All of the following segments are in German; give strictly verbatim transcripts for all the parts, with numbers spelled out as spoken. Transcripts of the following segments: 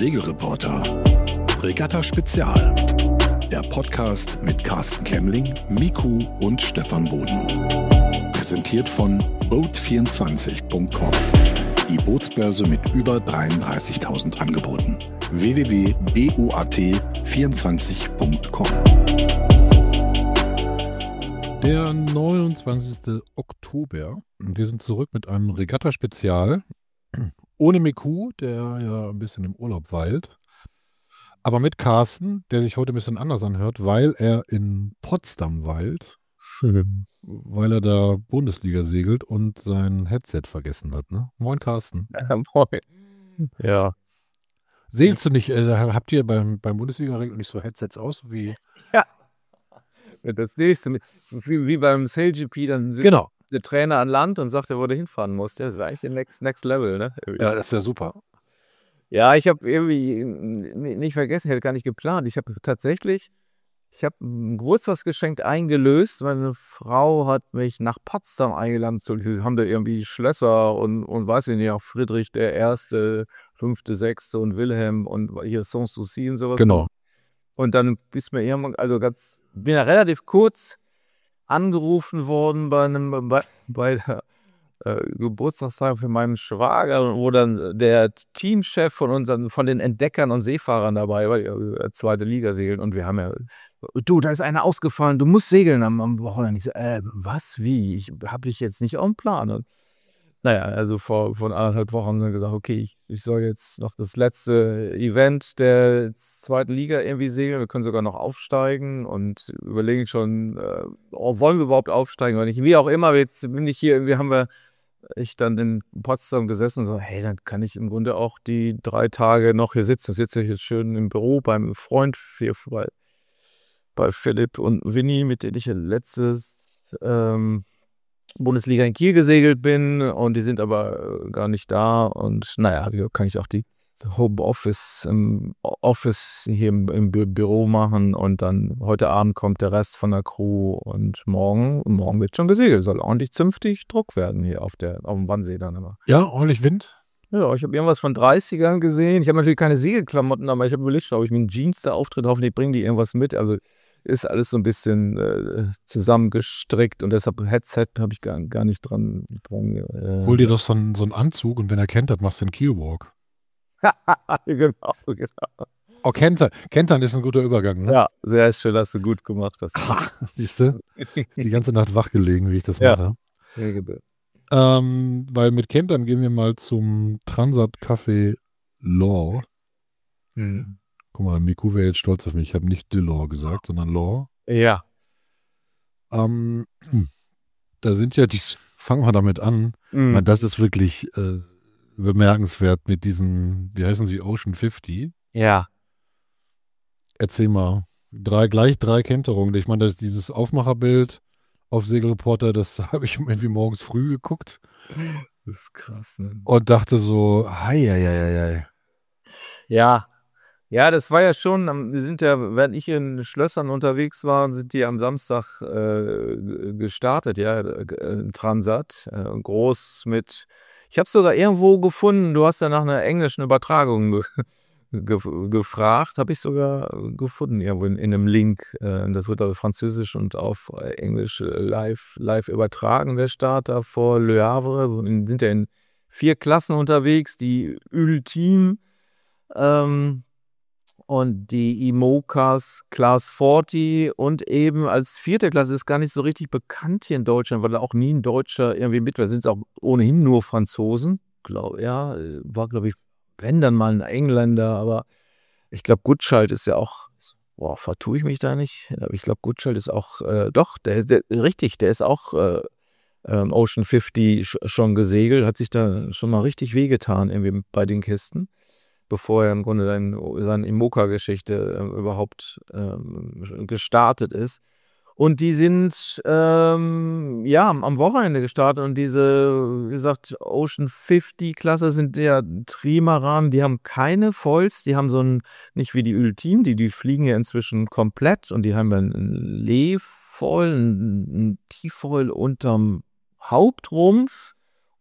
Segelreporter. Regatta Spezial. Der Podcast mit Carsten Kemmling, Miku und Stefan Boden. Präsentiert von boat vierundzwanzig punkt com. Die Bootsbörse mit über dreiunddreißigtausend Angeboten. w w w punkt boat vierundzwanzig punkt com. Der neunundzwanzigste Oktober. Wir sind zurück mit einem Regatta-Spezial. Ohne Miku, der ja ein bisschen im Urlaub weilt. Aber mit Carsten, der sich heute ein bisschen anders anhört, weil er in Potsdam weilt. Schön. Weil er da Bundesliga segelt und sein Headset vergessen hat. Ne? Moin, Carsten. Ja, moin. Ja. Segelst du nicht, äh, habt ihr beim, beim Bundesliga-Regel nicht so Headsets aus? Wie Ja. Das nächste, wie, wie beim SailGP, dann sitzt Genau. der Trainer an Land und sagt, er, wo er hinfahren muss. Das wäre eigentlich der Next, Next Level, ne? Ja, das wäre super. Ja, ich habe irgendwie nicht vergessen, ich hätte gar nicht geplant. Ich habe tatsächlich, ich habe ein Geburtstagsgeschenk eingelöst. Meine Frau hat mich nach Potsdam eingeladen. Wir haben da irgendwie Schlösser und, und weiß ich nicht, auch Friedrich der Erste, Fünfte, Sechste und Wilhelm und hier Sanssouci und sowas. Genau. Und dann ist mir irgendwann, also ganz, bin ja relativ kurz angerufen worden bei einem, bei, bei der äh, Geburtstagsfeier für meinen Schwager, wo dann der Teamchef von unseren, von den Entdeckern und Seefahrern dabei war, die äh, zweite Liga segeln. Und wir haben ja, du, da ist einer ausgefallen, du musst segeln am, am Wochenende. Ich so, äh, was, wie? Ich habe dich jetzt nicht auf dem Plan. Und naja, also vor, vor anderthalb Wochen haben wir gesagt, okay, ich, ich soll jetzt noch das letzte Event der zweiten Liga irgendwie segeln. Wir können sogar noch aufsteigen und überlegen schon, äh, oh, wollen wir überhaupt aufsteigen oder nicht? Wie auch immer, jetzt bin ich hier, irgendwie haben wir, ich dann in Potsdam gesessen und so, hey, dann kann ich im Grunde auch die drei Tage noch hier sitzen. Ich sitze hier schön im Büro beim Freund hier bei, bei Philipp und Winnie, mit denen ich letztes ähm, Bundesliga in Kiel gesegelt bin, und die sind aber gar nicht da, und naja, hier kann ich auch die Homeoffice im Office hier im, im Bü Büro machen, und dann heute Abend kommt der Rest von der Crew, und morgen, morgen wird schon gesegelt, soll ordentlich zünftig Druck werden hier auf der auf dem Wannsee dann immer. Ja, ordentlich Wind. Ja, ich habe irgendwas von dreißigern gesehen. Ich habe natürlich keine Segelklamotten, aber ich habe überlegt, ob ich mit Jeans da auftritt, hoffentlich bringen die irgendwas mit, also ist alles so ein bisschen äh, zusammengestrickt, und deshalb Headset habe ich gar, gar nicht dran. dran äh, Hol dir doch so einen, so einen Anzug, und wenn er kentert, machst du einen Keelwalk. genau, genau. Oh, Kentern. Kentern ist ein guter Übergang, ne? Ja, sehr schön, hast du gut gemacht. Das Siehst du? Die ganze Nacht wach gelegen, wie ich das Ja. mache. Sehr gut. Ähm, weil mit Kentern gehen wir mal zum Transat Café Law. Hm. Guck mal, Miku wäre jetzt stolz auf mich. Ich habe nicht Delors gesagt, sondern Law. Ja. Ähm, da sind ja die, fangen wir damit an. Mhm. Na, das ist wirklich äh, bemerkenswert mit diesen, wie heißen sie, Ocean fünfzig. Ja. Erzähl mal, drei, gleich drei Kenterungen. Ich meine, das, dieses Aufmacherbild auf Segelreporter, das habe ich irgendwie morgens früh geguckt Das ist krass, ne? und dachte so, hei, hei, hei, hei. Ja. Ja, das war ja schon, am- wir sind ja, während ich in Schlössern unterwegs war, sind die am Samstag äh, g- gestartet, ja, äh, Transat, äh, groß mit, ich habe es sogar irgendwo gefunden, du hast ja nach einer englischen Übertragung ge ge gefragt, habe ich sogar gefunden, irgendwo in, in einem Link, äh, das wird aber französisch und auf äh, Englisch äh, live, live übertragen, der Start da vor Le Havre, wir sind ja in vier Klassen unterwegs, die Ultime, ähm, und die IMOCAs Class vierzig, und eben als vierte Klasse ist gar nicht so richtig bekannt hier in Deutschland, weil da auch nie ein Deutscher irgendwie mit war. Sind es auch ohnehin nur Franzosen, glaube ja, äh, war glaube ich, wenn dann mal ein Engländer, aber ich glaube Gutschalt ist ja auch, boah, vertue ich mich da nicht, aber ich glaube Gutschalt ist auch, äh, doch, der, der richtig, der ist auch äh, ähm, Ocean fünfzig sch schon gesegelt, hat sich da schon mal richtig wehgetan irgendwie bei den Kisten, bevor er im Grunde dann seine Imoca-Geschichte äh, überhaupt ähm, gestartet ist. Und die sind ähm, ja am am Wochenende gestartet, und diese, wie gesagt, Ocean fünfzig-Klasse sind der Trimaran, die haben keine Foils, die haben so ein, nicht wie die Ultime, die, die fliegen ja inzwischen komplett, und die haben dann ein Lee-Foil, ein, ein T-Foil unterm Hauptrumpf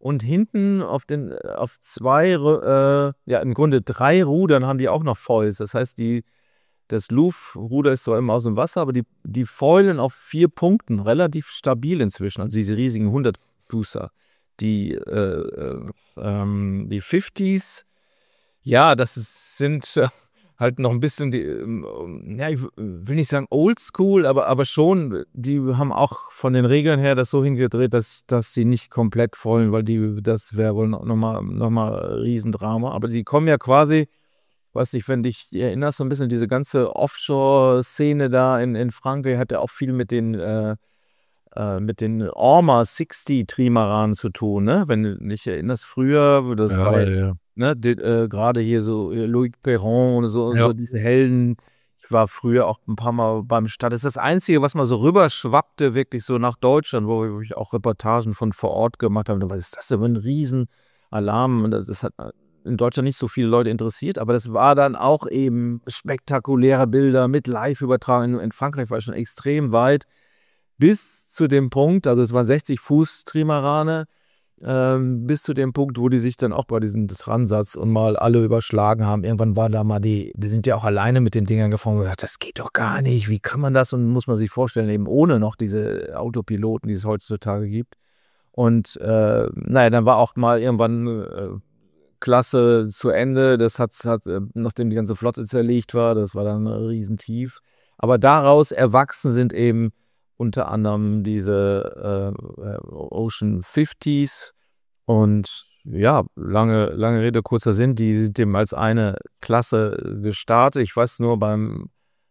Und hinten auf den auf zwei, äh, ja im Grunde drei Rudern haben die auch noch Foils. Das heißt, die das Luff-Ruder ist zwar immer aus dem Wasser, aber die, die foilen auf vier Punkten relativ stabil inzwischen. Also diese riesigen hundert-Fußer. Die, äh, äh, ähm, die fünfziger, ja, das ist, sind äh, halt noch ein bisschen, die, ähm, ja, ich will nicht sagen oldschool, aber, aber schon, die haben auch von den Regeln her das so hingedreht, dass, dass sie nicht komplett foilen, weil die, das wäre wohl nochmal noch mal Riesendrama. Aber die kommen ja quasi, weiß nicht, wenn dich erinnerst, so ein bisschen diese ganze Offshore-Szene da in, in Frankreich hat ja auch viel mit den äh, äh, mit den Orma sechzig Trimarans zu tun, ne? Wenn du dich erinnerst, früher, das Ja, war ja, jetzt, ja. ne, die, äh, gerade hier so äh, Loic Perron und so, Ja. so diese Helden. Ich war früher auch ein paar Mal beim Start. Das ist das Einzige, was mal so rüberschwappte, wirklich so nach Deutschland, wo ich auch Reportagen von vor Ort gemacht habe. Was ist das denn für ein Riesenalarm? Und das, das hat in Deutschland nicht so viele Leute interessiert, aber das war dann auch eben spektakuläre Bilder mit Live-Übertragung. In Frankreich war es schon extrem weit, bis zu dem Punkt, also es waren sechzig Fuß Trimarane, ähm, bis zu dem Punkt, wo die sich dann auch bei diesem Transatz und mal alle überschlagen haben. Irgendwann war da mal die, die sind ja auch alleine mit den Dingern gefahren und gesagt, das geht doch gar nicht, wie kann man das? Und muss man sich vorstellen, eben ohne noch diese Autopiloten, die es heutzutage gibt. Und äh, naja, dann war auch mal irgendwann äh, Klasse zu Ende, das hat, hat, nachdem die ganze Flotte zerlegt war, das war dann riesentief. Aber daraus erwachsen sind eben unter anderem diese äh, Ocean fünfziger und ja, lange, lange Rede, kurzer Sinn, die sind eben als eine Klasse gestartet. Ich weiß nur beim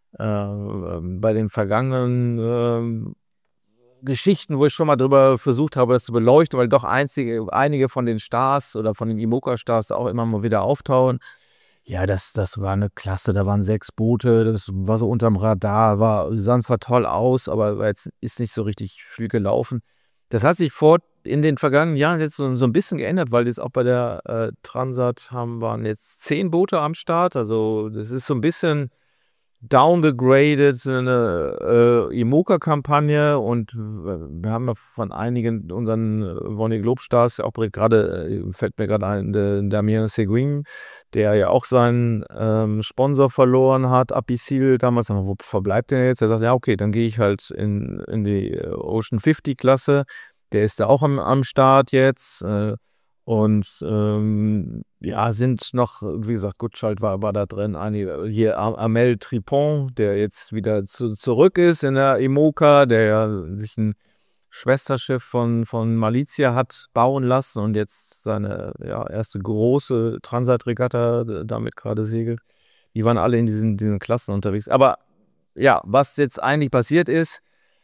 äh, bei den vergangenen äh, Geschichten, wo ich schon mal drüber versucht habe, das zu beleuchten, weil doch einzige, einige von den Stars oder von den IMOCA-Stars auch immer mal wieder auftauchen. Ja, das, das war eine Klasse, da waren sechs Boote, das war so unterm Radar, war, sahen zwar toll aus, aber jetzt ist nicht so richtig viel gelaufen. Das hat sich vor in den vergangenen Jahren jetzt so, so ein bisschen geändert, weil jetzt auch bei der äh, Transat haben, waren jetzt zehn Boote am Start, also das ist so ein bisschen downgegradet, eine äh, IMOCA-Kampagne und wir haben ja von einigen unseren Vendée Globe Stars, auch gerade, äh, fällt mir gerade ein, der Damien Seguin, der ja auch seinen ähm, Sponsor verloren hat, Apicil damals, wo verbleibt der jetzt? Er sagt, ja okay, dann gehe ich halt in, in die Ocean fünfzig Klasse, der ist da auch am, am Start jetzt, äh, und ähm, ja, sind noch, wie gesagt, Gutschalt war, war da drin, einige, hier Amel Tripon, der jetzt wieder zu, zurück ist in der IMOCA, der ja sich ein Schwesterschiff von, von Malizia hat bauen lassen und jetzt seine ja, erste große Transat-Regatta damit gerade segelt. Die waren alle in diesen, diesen Klassen unterwegs. Aber ja, was jetzt eigentlich passiert ist,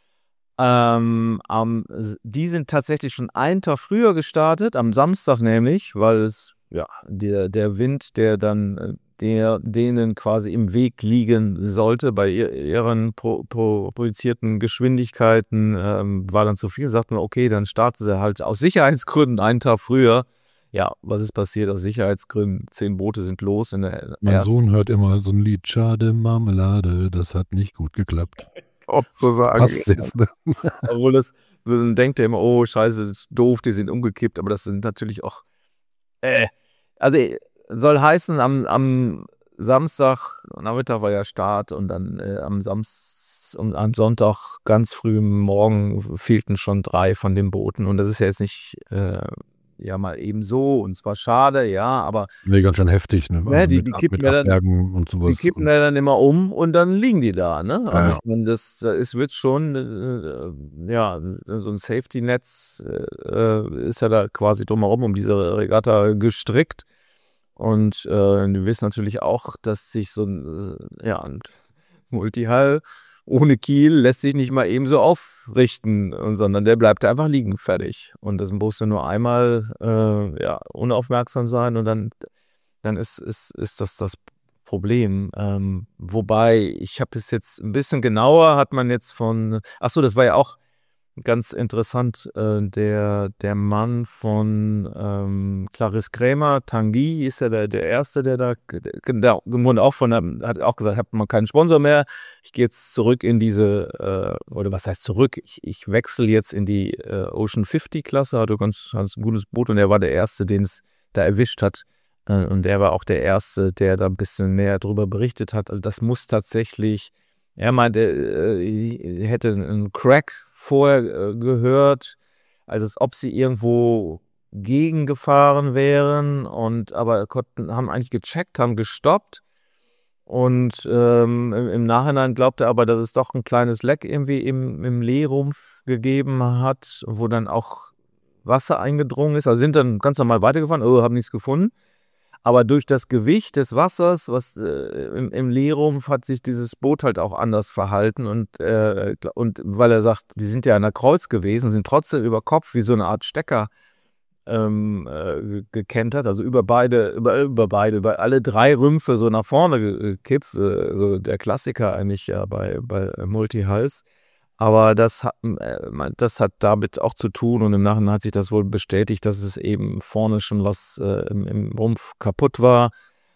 Ähm, am, die sind tatsächlich schon einen Tag früher gestartet, am Samstag nämlich, weil es, ja, der, der Wind, der dann der, denen quasi im Weg liegen sollte, bei ihren pro, pro, projizierten Geschwindigkeiten, ähm, war dann zu viel, sagten wir, okay, dann starten sie halt aus Sicherheitsgründen einen Tag früher. Ja, was ist passiert? Aus Sicherheitsgründen, zehn Boote sind los. In der Mein ersten Sohn hört immer so ein Lied, Schade Marmelade, das hat nicht gut geklappt. Ob zu sagen. Passt jetzt, ne? Obwohl das, dann denkt er immer, oh scheiße, das ist doof, die sind umgekippt, aber das sind natürlich auch, äh, also soll heißen, am, am Samstag, Nachmittag war ja Start und dann äh, am Samstag und am Sonntag ganz früh morgen fehlten schon drei von den Booten und das ist ja jetzt nicht, äh, ja mal eben so und zwar schade, ja, aber Nee, ganz schön heftig, ne? ja, Also die, mit, die Ab- kippen mit ja dann, Abbergen und sowas. die kippen ja dann immer um und dann liegen die da, ne? Also Ja, ja. ich meine, das, es wird schon, äh, ja, so ein Safety-Netz äh, ist ja da quasi drumherum um diese Regatta gestrickt. Und äh, wir wissen natürlich auch, dass sich so ein, äh, ja, ein Multihall ohne Kiel lässt sich nicht mal eben so aufrichten, und, sondern der bleibt einfach liegen, fertig. Und das musst du nur einmal äh, ja, unaufmerksam sein und dann, dann ist, ist, ist das das Problem. Ähm, wobei, ich habe es jetzt ein bisschen genauer, hat man jetzt von, ach so, das war ja auch ganz interessant, äh, der, der Mann von ähm, Clarisse Krämer, Tanguy, ist ja der, der Erste, der da, der im Grunde auch von, der, hat auch gesagt, ich habe mal keinen Sponsor mehr, ich gehe jetzt zurück in diese, äh, oder was heißt zurück, ich, ich wechsle jetzt in die äh, Ocean fünfzig Klasse, hatte ganz, ganz ein gutes Boot und er war der Erste, den es da erwischt hat. Äh, und er war auch der Erste, der da ein bisschen mehr darüber berichtet hat. Also das muss tatsächlich, er meinte, äh, er hätte einen Crack vorher äh, gehört, als ob sie irgendwo gegengefahren wären und aber konnten, haben eigentlich gecheckt, haben gestoppt und ähm, im, im Nachhinein glaubte er aber, dass es doch ein kleines Leck irgendwie im, im Leerumpf gegeben hat, wo dann auch Wasser eingedrungen ist. Also sind dann ganz normal weitergefahren, oh, haben nichts gefunden. Aber durch das Gewicht des Wassers, was äh, im, im Leerumpf, hat sich dieses Boot halt auch anders verhalten. Und, äh, und weil er sagt, die sind ja an der Kreuz gewesen, sind trotzdem über Kopf wie so eine Art Stecker ähm, äh, gekentert, also über beide, über, über beide, über alle drei Rümpfe so nach vorne gekippt. Äh, so der Klassiker eigentlich ja bei, bei Multi-Hulls. Aber das hat, äh, das hat damit auch zu tun und im Nachhinein hat sich das wohl bestätigt, dass es eben vorne schon was äh, im, im Rumpf kaputt war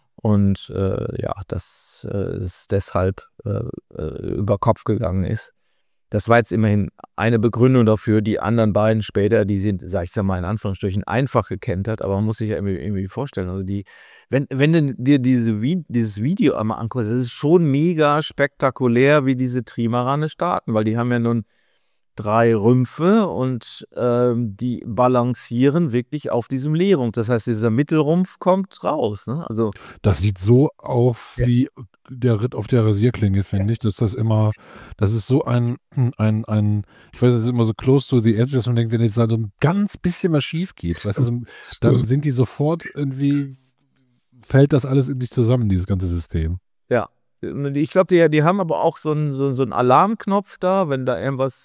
und äh, ja, dass äh, es deshalb äh, über Kopf gegangen ist. Das war jetzt immerhin eine Begründung dafür. Die anderen beiden später, die sind, sag ich mal in Anführungsstrichen, einfach gekentert, aber man muss sich ja irgendwie, irgendwie vorstellen, also die, wenn, wenn du dir diese, dieses Video einmal anguckst, das ist schon mega spektakulär, wie diese Trimarane starten, weil die haben ja nun drei Rümpfe und ähm, die balancieren wirklich auf diesem Leerrumpf. Das heißt, dieser Mittelrumpf kommt raus. Ne? Also das sieht so auf ja. wie der Ritt auf der Rasierklinge, finde ich, dass das immer, das ist so ein, ein, ein, ich weiß, es ist immer so close to the edge, dass man denkt, wenn jetzt da so ein ganz bisschen was schief geht, weißt du, so, dann sind die sofort irgendwie, fällt das alles in sich zusammen, dieses ganze System. Ja, ich glaube, die, die haben aber auch so einen, so, so einen Alarmknopf da, wenn da irgendwas,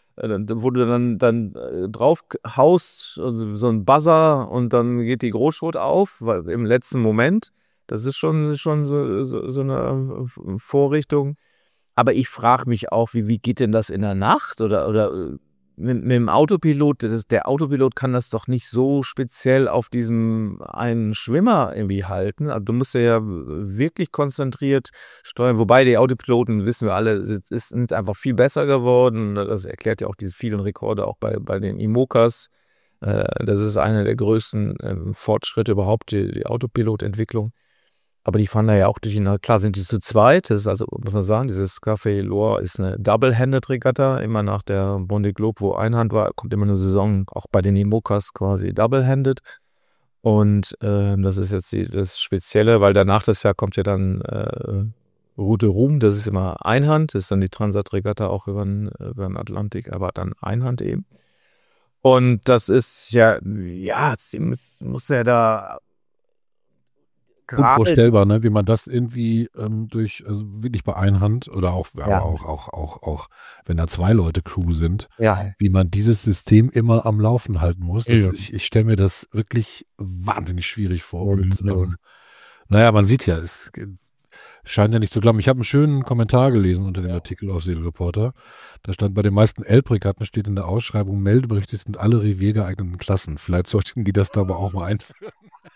wo du dann, dann drauf haust, also so ein Buzzer und dann geht die Großschrot auf, weil im letzten Moment, das ist schon, schon so, so, so eine Vorrichtung. Aber ich frage mich auch, wie, wie geht denn das in der Nacht oder, oder mit, mit dem Autopilot? Das ist, der Autopilot kann das doch nicht so speziell auf diesem einen Schwimmer irgendwie halten. Also du musst ja wirklich konzentriert steuern. Wobei die Autopiloten, wissen wir alle, sind einfach viel besser geworden. Das erklärt ja auch diese vielen Rekorde auch bei, bei den IMOCAs. Das ist einer der größten Fortschritte überhaupt, die, die Autopilotentwicklung. Aber die fahren da ja auch durch die, klar sind die zu zweit, das ist also, muss man sagen, dieses Café Loire ist eine Double-Handed-Regatta, immer nach der Vendée Globe, wo Einhand war, kommt immer eine Saison, auch bei den IMOCAs quasi Double-Handed. Und äh, das ist jetzt die, das Spezielle, weil danach das Jahr kommt ja dann äh, Route Ruhm, das ist immer Einhand, das ist dann die Transat-Regatta auch über den, über den Atlantik, aber dann Einhand eben. Und das ist ja, ja, muss, muss ja da unvorstellbar, ne, wie man das irgendwie ähm, durch, also wirklich bei Einhand oder auch, ja. aber auch, auch, auch, auch, wenn da zwei Leute Crew sind, ja. wie man dieses System immer am Laufen halten muss. Das, ja. Ich, ich stelle mir das wirklich wahnsinnig schwierig vor. Und, ja. ähm, naja, man sieht ja, es scheint ja nicht zu klappen. Ich habe einen schönen Kommentar gelesen unter dem ja. Artikel auf Segelreporter. Da stand, bei den meisten Elbregatten steht in der Ausschreibung, Meldeberichte sind alle reviergeeigneten Klassen. Vielleicht sollten die das da aber auch mal einführen.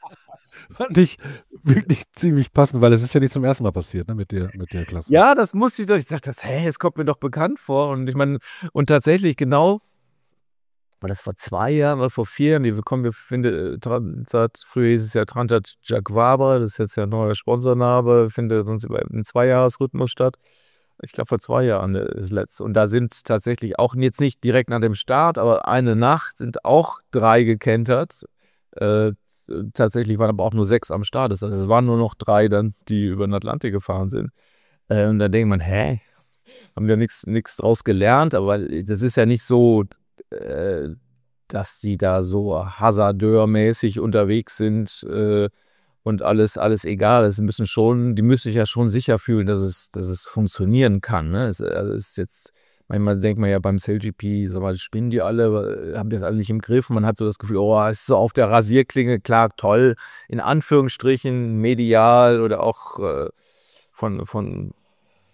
Fand ich wirklich ziemlich passend, weil es ist ja nicht zum ersten Mal passiert, ne, mit der, mit der Klasse. Ja, das musste ich doch, ich sagte, hey, es kommt mir doch bekannt vor. Und ich meine, und tatsächlich genau, war das vor zwei Jahren oder vor vier Jahren, die wir kommen, wir finden, Transat, früher hieß es ja Transat Jacques Vabre, das ist jetzt ja ein neuer Sponsorname, findet uns im Zweijahresrhythmus statt. Ich glaube, vor zwei Jahren das letzte. Und da sind tatsächlich auch jetzt nicht direkt nach dem Start, aber eine Nacht sind auch drei gekentert. Äh, Tatsächlich waren aber auch nur sechs am Start. Das heißt, es waren nur noch drei dann, die über den Atlantik gefahren sind. Äh, und da denkt man, hä? Haben wir nichts nichts draus gelernt? Aber das ist ja nicht so, äh, dass die da so hasardeurmäßig unterwegs sind äh, und alles, alles egal. Das müssen schon, die müssen sich ja schon sicher fühlen, dass es, dass es funktionieren kann. Ne? Es, also es ist jetzt. Manchmal denkt man ja beim SailGP, so mal spinnen die alle, haben das alle nicht im Griff. Man hat so das Gefühl, oh, es ist so auf der Rasierklinge, klar, toll, in Anführungsstrichen, medial oder auch äh, von, von,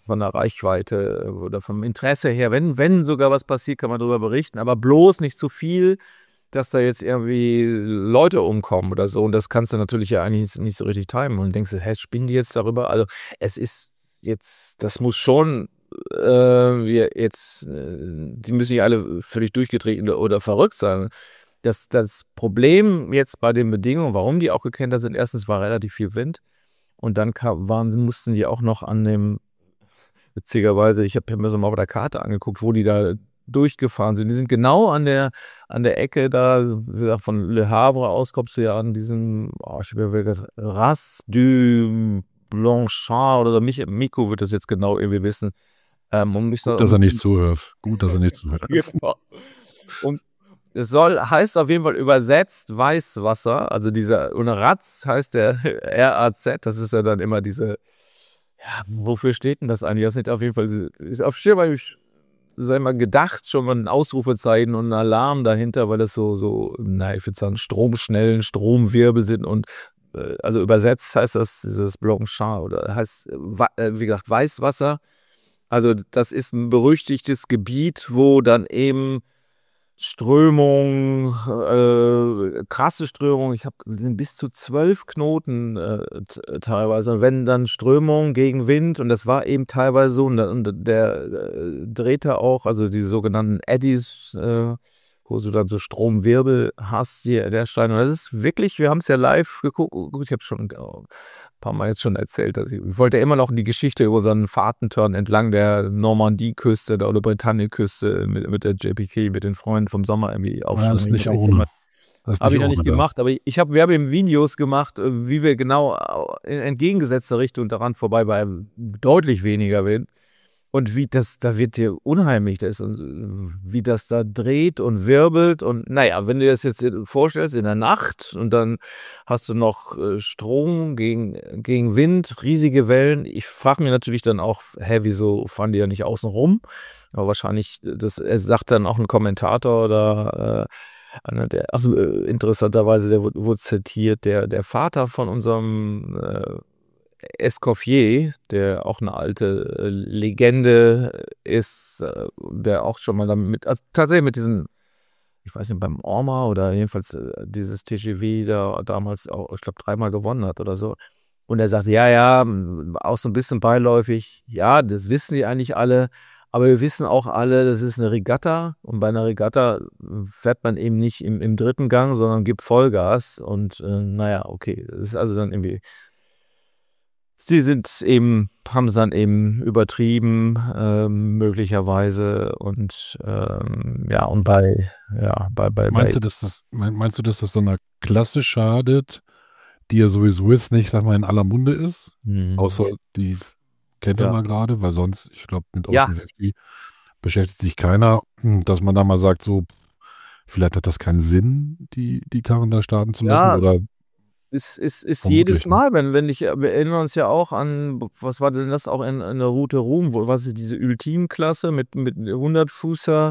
von der Reichweite oder vom Interesse her, wenn, wenn sogar was passiert, kann man darüber berichten, aber bloß nicht zu viel, dass da jetzt irgendwie Leute umkommen oder so. Und das kannst du natürlich ja eigentlich nicht so richtig timen. Und denkst du, hä, spinnen die jetzt darüber? Also es ist jetzt, das muss schon äh, wir jetzt, äh, die müssen ja alle völlig durchgedreht oder, oder verrückt sein. Das, das Problem jetzt bei den Bedingungen, warum die auch gekentert sind, erstens war relativ viel Wind und dann kam, waren, mussten die auch noch an dem, witzigerweise, ich habe mir so mal auf der Karte angeguckt, wo die da durchgefahren sind. Die sind genau an der, an der Ecke da, wie gesagt, von Le Havre aus kommst du ja an diesem, oh, ich habe ja gesagt, Ras du Blanchard oder so. Mich, Miko wird das jetzt genau irgendwie wissen. Ähm, um mich Gut, so, dass er um, nicht zuhört. Gut, dass er nicht zuhört. Genau. Und es soll, heißt auf jeden Fall übersetzt Weißwasser, also dieser, und Ratz heißt der R A Z, das ist ja dann immer diese, ja, wofür steht denn das eigentlich? Das ist auf jeden Fall, ist auf Schirm, ich sei mal gedacht, schon mal ein Ausrufezeichen und ein Alarm dahinter, weil das so, so, na, ich würde sagen, stromschnellen Stromwirbel sind und äh, also übersetzt heißt das dieses Blanchard oder heißt, äh, wie gesagt, Weißwasser. Also das ist ein berüchtigtes Gebiet, wo dann eben Strömung, äh, krasse Strömung, ich habe sind bis zu zwölf Knoten äh, t- teilweise. Und wenn dann Strömung gegen Wind, und das war eben teilweise so, und, da- und der äh, drehte auch, also die sogenannten Eddies, äh, wo du dann so Stromwirbel hast, die, der Stein. Und das ist wirklich, wir haben es ja live geguckt, gut, ich habe schon ein paar Mal jetzt schon erzählt, dass ich, ich wollte ja immer noch die Geschichte über so einen Fahrtenturn entlang der Normandie-Küste oder Bretagne-Küste mit, mit der J P K, mit den Freunden vom Sommer irgendwie Ja, ist aufschreiben. nicht ohne. Habe ich noch nicht gemacht, aber ich habe, wir haben eben Videos gemacht, äh, wie wir genau in entgegengesetzter Richtung daran vorbei bei deutlich weniger Wind. Und wie das, da wird dir unheimlich, das, und wie das da dreht und wirbelt. Und naja, wenn du dir das jetzt vorstellst in der Nacht und dann hast du noch äh, Strom gegen, gegen Wind, riesige Wellen. Ich frage mich natürlich dann auch, hä, wieso fahren die ja nicht außen rum? Aber wahrscheinlich, das er sagt dann auch ein Kommentator oder äh, einer der, also äh, interessanterweise, der wurde, wurde zitiert, der, der Vater von unserem äh, Escoffier, der auch eine alte äh, Legende ist, äh, der auch schon mal damit, also tatsächlich mit diesen, ich weiß nicht, beim Orma oder jedenfalls äh, dieses T G V da damals auch, ich glaube, dreimal gewonnen hat oder so. Und er sagt, ja, ja, auch so ein bisschen beiläufig, ja, das wissen die eigentlich alle, aber wir wissen auch alle, das ist eine Regatta und bei einer Regatta fährt man eben nicht im, im dritten Gang, sondern gibt Vollgas und äh, naja, okay, das ist also dann irgendwie. Sie sind eben, haben es dann eben übertrieben, ähm, möglicherweise und ähm, ja, und bei, ja, bei, bei, Meinst bei, du, dass das, meinst du, dass das so einer Klasse schadet, die ja sowieso jetzt nicht, sag mal, in aller Munde ist? Mhm. Außer die kennt Ja. man gerade, weil sonst, ich glaube, mit Ja. Ocean fünfzig beschäftigt sich keiner, dass man da mal sagt, so, vielleicht hat das keinen Sinn, die, die Karren da starten zu lassen, Ja. oder Ist, ist, ist Vermutlich, jedes ne? Mal, wenn, wenn ich, wir erinnern uns ja auch an, was war denn das auch in, in der Route Ruhm, wo, was ist diese Ultimklasse mit, mit hundert-Fußer,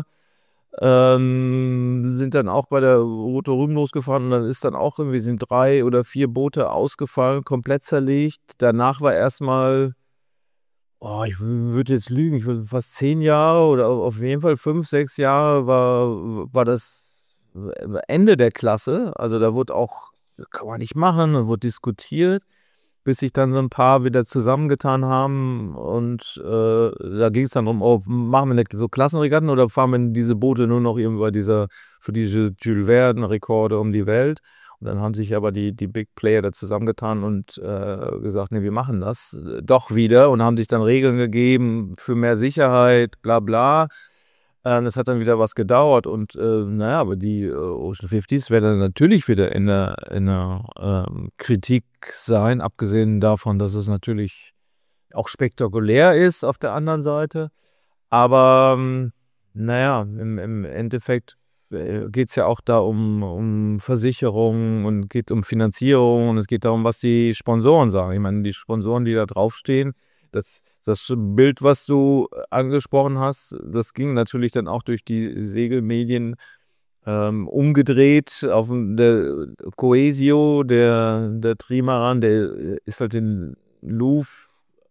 ähm, sind dann auch bei der Route Ruhm losgefahren und dann ist dann auch irgendwie, sind drei oder vier Boote ausgefallen, komplett zerlegt. Danach war erstmal, oh, ich w- würde jetzt lügen, ich würde fast zehn Jahre oder auf jeden Fall fünf, sechs Jahre war, war das Ende der Klasse. Also da wurde auch, kann man nicht machen, da wurde diskutiert, bis sich dann so ein paar wieder zusammengetan haben und äh, da ging es dann um, oh, machen wir nicht so Klassenregatten oder fahren wir diese Boote nur noch irgendwie bei dieser, für diese Jules Verne-Rekorde um die Welt. Und dann haben sich aber die, die Big Player da zusammengetan und äh, gesagt, nee, wir machen das äh, doch wieder und haben sich dann Regeln gegeben für mehr Sicherheit, bla bla. Ähm, das hat dann wieder was gedauert und äh, naja, aber die äh, Ocean fünfzigs werden dann natürlich wieder in der, in der ähm, Kritik sein, abgesehen davon, dass es natürlich auch spektakulär ist auf der anderen Seite. Aber ähm, naja, im, im Endeffekt äh, geht es ja auch da um, um Versicherung und geht um Finanzierung und es geht darum, was die Sponsoren sagen. Ich meine, die Sponsoren, die da draufstehen, das, das Bild, was du angesprochen hast, das ging natürlich dann auch durch die Segelmedien ähm, umgedreht. Auf dem- der Coesio, der, der Trimaran, der ist halt den Louvre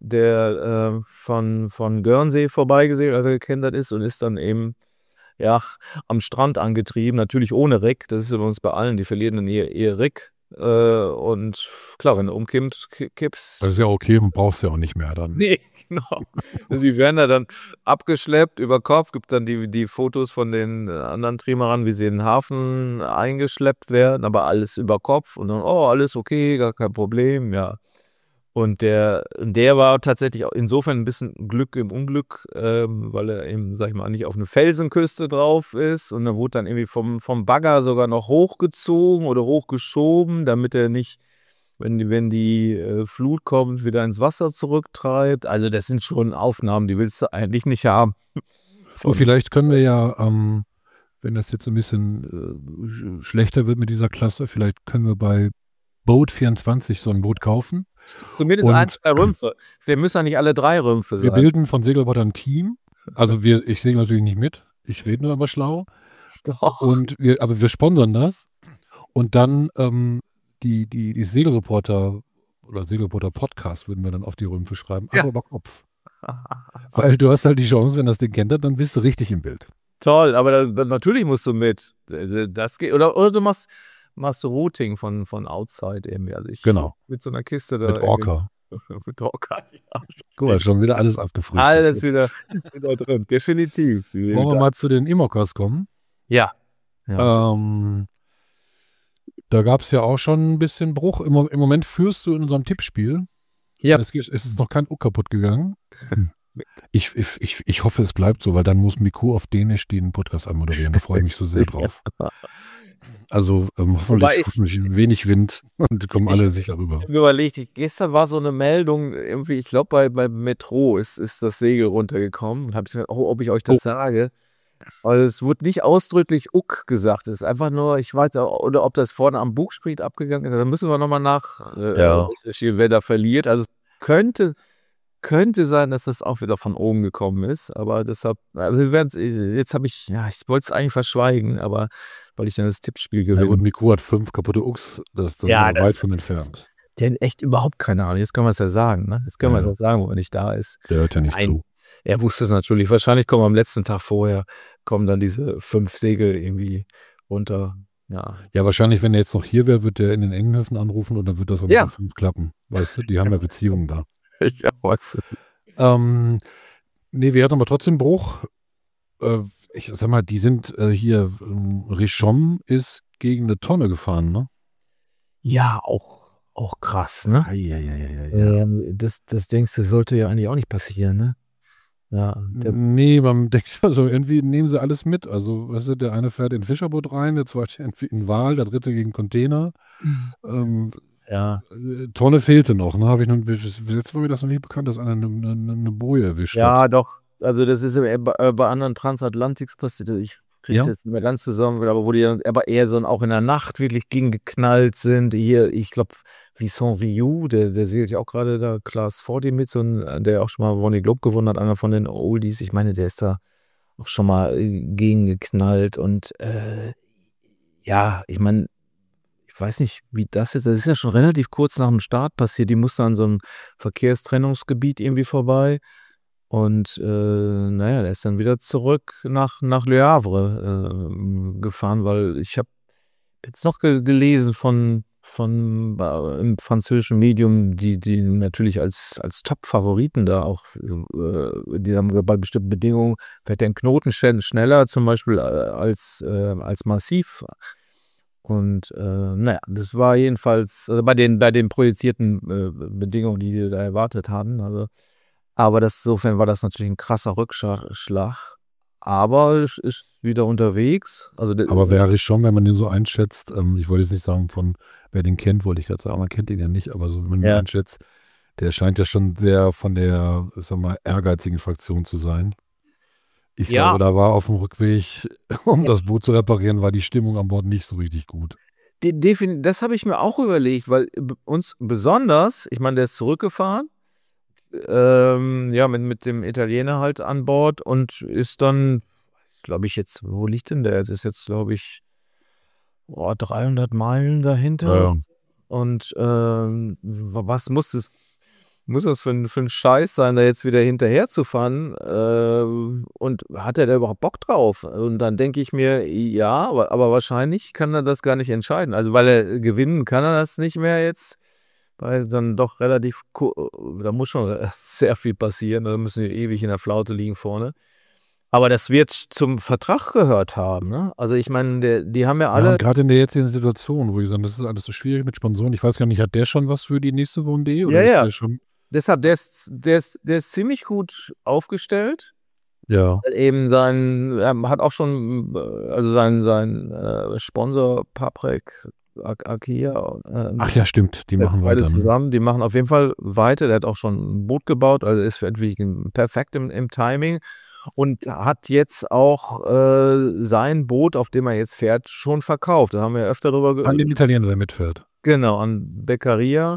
der äh, von, von Guernsey vorbeigesegelt, als er gekentert ist und ist dann eben ja, am Strand angetrieben, natürlich ohne Rick, das ist bei uns bei allen, die verlieren dann ihr, ihr Rick. Äh, und klar, wenn du umkippst, kippst. Das ist ja okay, man brauchst ja auch nicht mehr dann. Nee, genau. Sie werden da dann abgeschleppt über Kopf, gibt dann die, die Fotos von den anderen Trimarern, wie sie in den Hafen eingeschleppt werden, aber alles über Kopf und dann, oh, alles okay, gar kein Problem, ja. Und der, der war tatsächlich auch insofern ein bisschen Glück im Unglück, ähm, weil er eben, sag ich mal, nicht auf eine Felsenküste drauf ist und er wurde dann irgendwie vom, vom Bagger sogar noch hochgezogen oder hochgeschoben, damit er nicht, wenn die, wenn die äh, Flut kommt, wieder ins Wasser zurücktreibt. Also das sind schon Aufnahmen, die willst du eigentlich nicht haben. Und vielleicht können wir ja, ähm, wenn das jetzt ein bisschen äh, schlechter wird mit dieser Klasse, vielleicht können wir bei Boat vierundzwanzig so ein Boot kaufen. Zumindest Und eins der Rümpfe. Wir müssen ja nicht alle drei Rümpfe sein. Wir bilden von Segelrobotern ein Team. Also wir, ich segel natürlich nicht mit. Ich rede nur aber schlau. Doch. Und wir, aber wir sponsern das. Und dann ähm, die, die, die Segelreporter oder Segelreporter-Podcast würden wir dann auf die Rümpfe schreiben. Ja. Aber über Kopf. Weil du hast halt die Chance, wenn das Ding kentert, dann bist du richtig im Bild. Toll, aber dann, dann natürlich musst du mit. Das geht, oder, oder du machst, machst du Routing von, von outside eben. Also ich, Genau. Mit so einer Kiste da. Mit Orca. Mit Orca, ja. Guck mal, schon wieder alles abgefrühstückt. Alles wieder, wieder drin, definitiv. Wollen wir mal zu den Imokers kommen? Ja. ja. Ähm, da gab es ja auch schon ein bisschen Bruch. Im, Im Moment führst du in unserem Tippspiel. Ja. Es, es ist noch kein U kaputt gegangen. Ich, ich, ich, ich hoffe, es bleibt so, weil dann muss Miku auf Dänisch den Podcast anmoderieren. Da freue ich mich so sehr drauf. Also ähm, hoffentlich, ich, hoffentlich wenig Wind und kommen alle ich, sicher rüber. Ich habe überlegt, ich, gestern war so eine Meldung, irgendwie, ich glaube bei, bei Metro ist, ist das Segel runtergekommen. Und habe ich gesagt, oh, ob ich euch das oh. sage. Also es wurde nicht ausdrücklich Uck gesagt. Es ist einfach nur, ich weiß auch, oder ob das vorne am Bugspriet abgegangen ist. Da müssen wir nochmal nach, äh, ja. wer da verliert. Also es könnte, könnte sein, dass das auch wieder von oben gekommen ist. Aber deshalb, also wir werden's, jetzt habe ich, ja, ich wollte es eigentlich verschweigen, aber weil ich dann das Tippspiel gewinne. Ja, und Miku hat fünf kaputte Ucks, das, das ja, ist das, weit von entfernt. Der hat echt überhaupt keine Ahnung. Jetzt können wir es ja sagen, ne? Jetzt können ja. wir doch sagen, wo er nicht da ist. Der hört ja nicht Nein. zu. Er wusste es natürlich. Wahrscheinlich kommen am letzten Tag vorher, kommen dann diese fünf Segel irgendwie runter. Ja, ja wahrscheinlich, wenn er jetzt noch hier wäre, wird er in den Engenhöfen anrufen und dann wird das auch ja. mit fünf klappen. Weißt du, die haben ja Beziehungen da. Ja, was? Ähm, nee, wir hatten aber trotzdem Bruch. Äh, ich sag mal, die sind äh, hier, ähm, Richomme ist gegen eine Tonne gefahren, ne? Ja, auch, auch krass, ne? Ja, ja, ja, ja, ja. Ähm, das, das denkst du, sollte ja eigentlich auch nicht passieren, ne? Ja, der nee, man denkt, also irgendwie nehmen sie alles mit. Also, weißt du, der eine fährt in ein Fischerboot rein, der zweite irgendwie in Wal, der dritte gegen Container. ähm, ja. Tonne fehlte noch, ne? Habe ich noch, jetzt war mir das noch nicht bekannt, dass einer eine, eine, eine Boje erwischt ja, hat. Ja, doch. Also, das ist bei, bei anderen Transatlantics passiert. Ich kriege es ja. jetzt nicht mehr ganz zusammen, aber wo die aber eher so auch in der Nacht wirklich gegengeknallt sind. Hier, ich glaube, Vincent Rioux, der, der segelt ja auch gerade da Class vierzig mit, so ein, der auch schon mal Ronny Globe gewonnen hat, einer von den Oldies. Ich meine, der ist da auch schon mal gegengeknallt und äh, ja, ich meine, ich weiß nicht, wie das jetzt, das ist ja schon relativ kurz nach dem Start passiert. Die musste an so einem Verkehrstrennungsgebiet irgendwie vorbei. Und äh, naja, der ist dann wieder zurück nach, nach Le Havre äh, gefahren, weil ich habe jetzt noch ge- gelesen von, von äh, im französischen Medium, die, die natürlich als, als Top-Favoriten da auch, äh, die haben bei bestimmten Bedingungen, fährt der einen Knoten schneller zum Beispiel äh, als, äh, als Massiv. Und äh, naja, das war jedenfalls also bei den, bei den projizierten äh, Bedingungen, die die da erwartet hatten, also aber das, insofern war das natürlich ein krasser Rückschlag. Aber es ist wieder unterwegs. Also aber wäre ich schon, wenn man den so einschätzt, ähm, ich wollte jetzt nicht sagen, von wer den kennt, wollte ich gerade sagen, man kennt den ja nicht, aber so, wenn man ja. ihn einschätzt, der scheint ja schon sehr von der, sag mal, ehrgeizigen Fraktion zu sein. Ich ja. glaube, da war auf dem Rückweg, um ja. das Boot zu reparieren, war die Stimmung an Bord nicht so richtig gut. Das habe ich mir auch überlegt, weil uns besonders, ich meine, der ist zurückgefahren, Ähm, ja, mit, mit dem Italiener halt an Bord und ist dann, glaube ich jetzt, wo liegt denn der? Das ist jetzt, glaube ich, oh, dreihundert Meilen dahinter. Ja. Und ähm, was muss es, muss das für ein, für ein Scheiß sein, da jetzt wieder hinterher zu fahren? Äh, und hat er da überhaupt Bock drauf? Und dann denke ich mir, ja, aber, aber wahrscheinlich kann er das gar nicht entscheiden. Also weil er gewinnen kann er das nicht mehr jetzt, weil dann doch relativ, da muss schon sehr viel passieren, da müssen wir ewig in der Flaute liegen vorne. Aber das wird zum Vertrag gehört haben, ne? Also ich meine, die haben ja alle... Ja, gerade in der jetzigen Situation, wo ich sage, das ist alles so schwierig mit Sponsoren. Ich weiß gar nicht, hat der schon was für die nächste Vendée? Oder ja, ist ja. der schon... Deshalb, der ist, der, ist, der ist ziemlich gut aufgestellt. Ja. Eben sein, er hat auch schon, also sein, sein äh, Sponsor Paprec Akia. Äh, Ach ja, stimmt, die machen weiter. Beide zusammen, die machen auf jeden Fall weiter. Der hat auch schon ein Boot gebaut, also ist wirklich perfekt im, im Timing. Und hat jetzt auch äh, sein Boot, auf dem er jetzt fährt, schon verkauft. Da haben wir öfter drüber gesprochen. An den Italiener, der mitfährt. Genau, an Beccaria.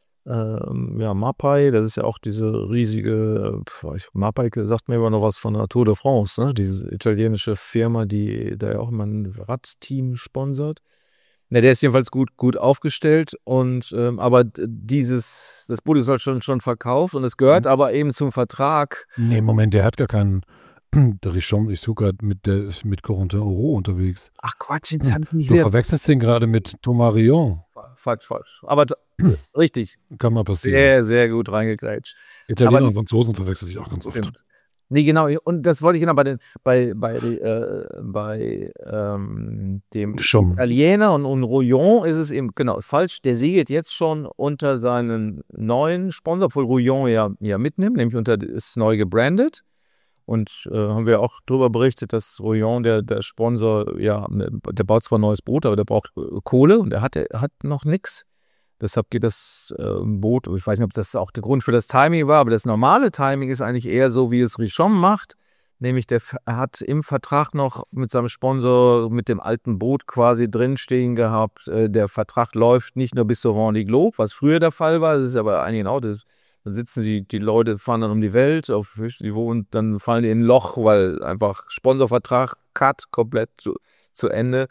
Ähm, ja, Mapai, das ist ja auch diese riesige, pf, Mapai sagt mir immer noch was von der Tour de France, ne? Diese italienische Firma, die da ja auch immer ein Radteam sponsert. Ne, der ist jedenfalls gut, gut aufgestellt und ähm, aber dieses, das Boot ist halt schon, schon verkauft und es gehört mhm. aber eben zum Vertrag. Nee, Moment, der hat gar keinen, der ist schon, ich suche gerade mit, der ist mit Corentin Auro unterwegs. Ach Quatsch, jetzt hat mich Du verwechselst den gerade mit Thomas Rion. Falsch, falsch. Aber richtig. Kann mal passieren. Sehr, sehr gut reingegrätscht. Italiener aber, und Franzosen verwechseln sich auch ganz oft. Stimmt. Nee, genau. Und das wollte ich genau bei den, bei, bei, äh, bei ähm, dem schon. Italiener und, und Rouillon ist es eben genau falsch. Der segelt jetzt schon unter seinen neuen Sponsor, obwohl Rouillon ja, ja mitnimmt, nämlich unter ist neu gebrandet. Und äh, haben wir auch darüber berichtet, dass Rouillon, der, der Sponsor, ja, der baut zwar ein neues Boot, aber der braucht äh, Kohle und er hat, er hat noch nichts. Deshalb geht das äh, Boot, ich weiß nicht, ob das auch der Grund für das Timing war, aber das normale Timing ist eigentlich eher so, wie es Richon macht. Nämlich, der hat im Vertrag noch mit seinem Sponsor, mit dem alten Boot quasi drinstehen gehabt. Äh, der Vertrag läuft nicht nur bis zur Vendée Globe, was früher der Fall war, das ist aber einigen auch das. Dann sitzen die, die Leute, fahren dann um die Welt auf Niveau und dann fallen die in ein Loch, weil einfach Sponsorvertrag, Cut, komplett zu, zu Ende.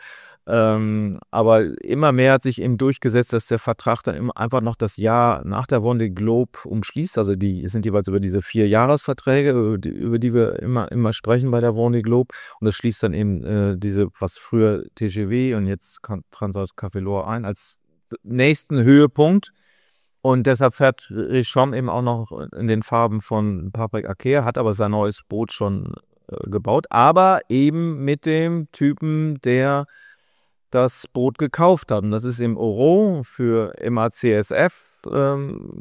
Ähm, aber immer mehr hat sich eben durchgesetzt, dass der Vertrag dann immer einfach noch das Jahr nach der Vendée Globe umschließt. Also die sind jeweils über diese vier Jahresverträge, über die, über die wir immer, immer sprechen bei der Vendée Globe. Und das schließt dann eben äh, diese, was früher T G V und jetzt Transat Café Loire ein, als nächsten Höhepunkt. Und deshalb fährt Richon eben auch noch in den Farben von Paprec Aker, hat aber sein neues Boot schon äh, gebaut, aber eben mit dem Typen, der das Boot gekauft hat. Und das ist im Auro für M A C S F, ähm,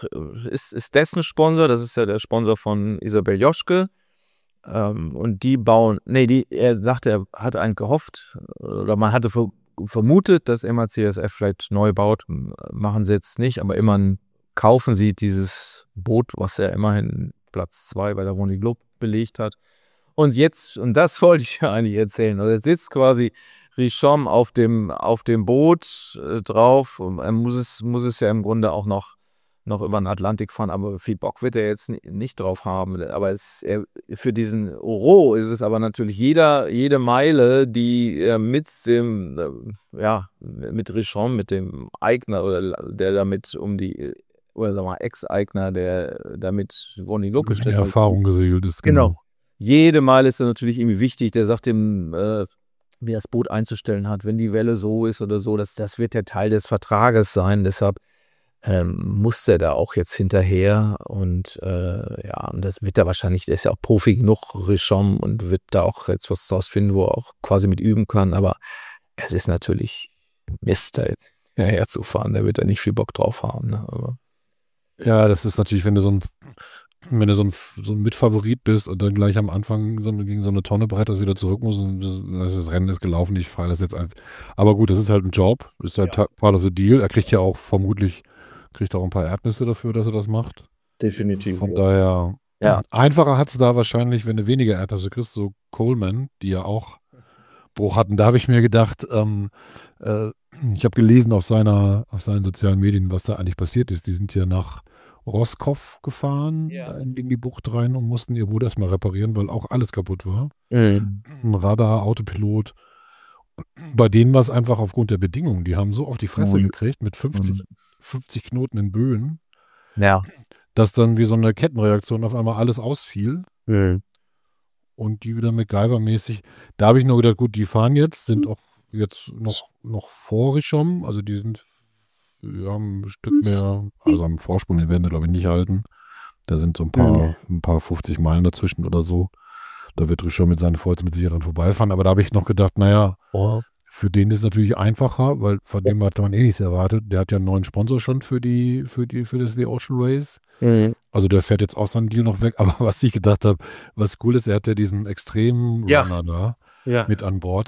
ist, ist dessen Sponsor, das ist ja der Sponsor von Isabel Joschke. Ähm, und die bauen, nee, die, er sagte, er hatte einen gehofft, oder man hatte ver vermutet, dass M A C S F vielleicht neu baut, machen sie jetzt nicht, aber immerhin kaufen sie dieses Boot, was ja immerhin Platz zwei bei der Vendée Globe belegt hat. Und jetzt, und das wollte ich ja eigentlich erzählen, also jetzt sitzt quasi Richon auf dem, auf dem Boot äh, drauf, und er muss es, muss es ja im Grunde auch noch, noch über den Atlantik fahren, aber viel Bock wird er jetzt nicht drauf haben. Aber es, er, für diesen Auro ist es aber natürlich jeder, jede Meile, die er mit dem, äh, ja, mit Richon, mit dem Eigner oder der damit um die, oder sagen wir mal Ex-Eigner, der damit Vendée Globe gestellt hat. Erfahrung gesegelt ist. Genau. genau. Jede Meile ist dann natürlich irgendwie wichtig. Der sagt dem, äh, wie er das Boot einzustellen hat, wenn die Welle so ist oder so, das, das wird der Teil des Vertrages sein. Deshalb ähm, muss er da auch jetzt hinterher und äh, ja, und das wird er wahrscheinlich, der ist ja auch Profi genug, Richon, und wird da auch jetzt was rausfinden, wo er auch quasi mit üben kann, aber es ist natürlich Mist, da jetzt herzufahren, da wird er nicht viel Bock drauf haben. Ne? Aber ja, das ist natürlich, wenn du so ein wenn du so ein, so ein Mitfavorit bist und dann gleich am Anfang so eine, gegen so eine Tonne bretterst, wieder zurück musst und das, das Rennen ist gelaufen, ich fahre das jetzt einfach. Aber gut, das ist halt ein Job, ist halt ja. part of the deal. Er kriegt ja auch vermutlich, kriegt auch ein paar Erdnüsse dafür, dass er das macht. Definitiv. Von daher, ja. einfacher hat es da wahrscheinlich, wenn du weniger Erdnüsse kriegst, so Coleman, die ja auch Bruch hatten. Da habe ich mir gedacht, ähm, äh, ich habe gelesen auf seiner, auf seinen sozialen Medien, was da eigentlich passiert ist. Die sind ja nach Roscoff gefahren, ja. in die Bucht rein und mussten ihr Boot erstmal reparieren, weil auch alles kaputt war. Mhm. Radar, Autopilot. Bei denen war es einfach aufgrund der Bedingungen. Die haben so auf die Fresse mhm. gekriegt mit fünfzig, fünfzig Knoten in Böen. Ja. dass dann wie so eine Kettenreaktion auf einmal alles ausfiel. Mhm. Und die wieder MacGyver-mäßig. Da habe ich nur gedacht, gut, die fahren jetzt, sind auch jetzt noch, noch vor Richomme. Also die sind, die haben ein Stück mehr, also am Vorsprung, den werden sie, glaube ich, nicht halten. Da sind so ein paar, ein paar fünfzig Meilen dazwischen oder so. Da wird Richomme mit seinen Volz mit Sicherheit dann vorbeifahren. Aber da habe ich noch gedacht, naja, Oh. für den ist es natürlich einfacher, weil von dem hat man eh nichts erwartet. Der hat ja einen neuen Sponsor schon für die, für die, für das The Ocean Race. Mhm. Also der fährt jetzt auch seinen Deal noch weg. Aber was ich gedacht habe, was cool ist, er hat ja diesen extremen Ja. Runner da Ja. mit an Bord.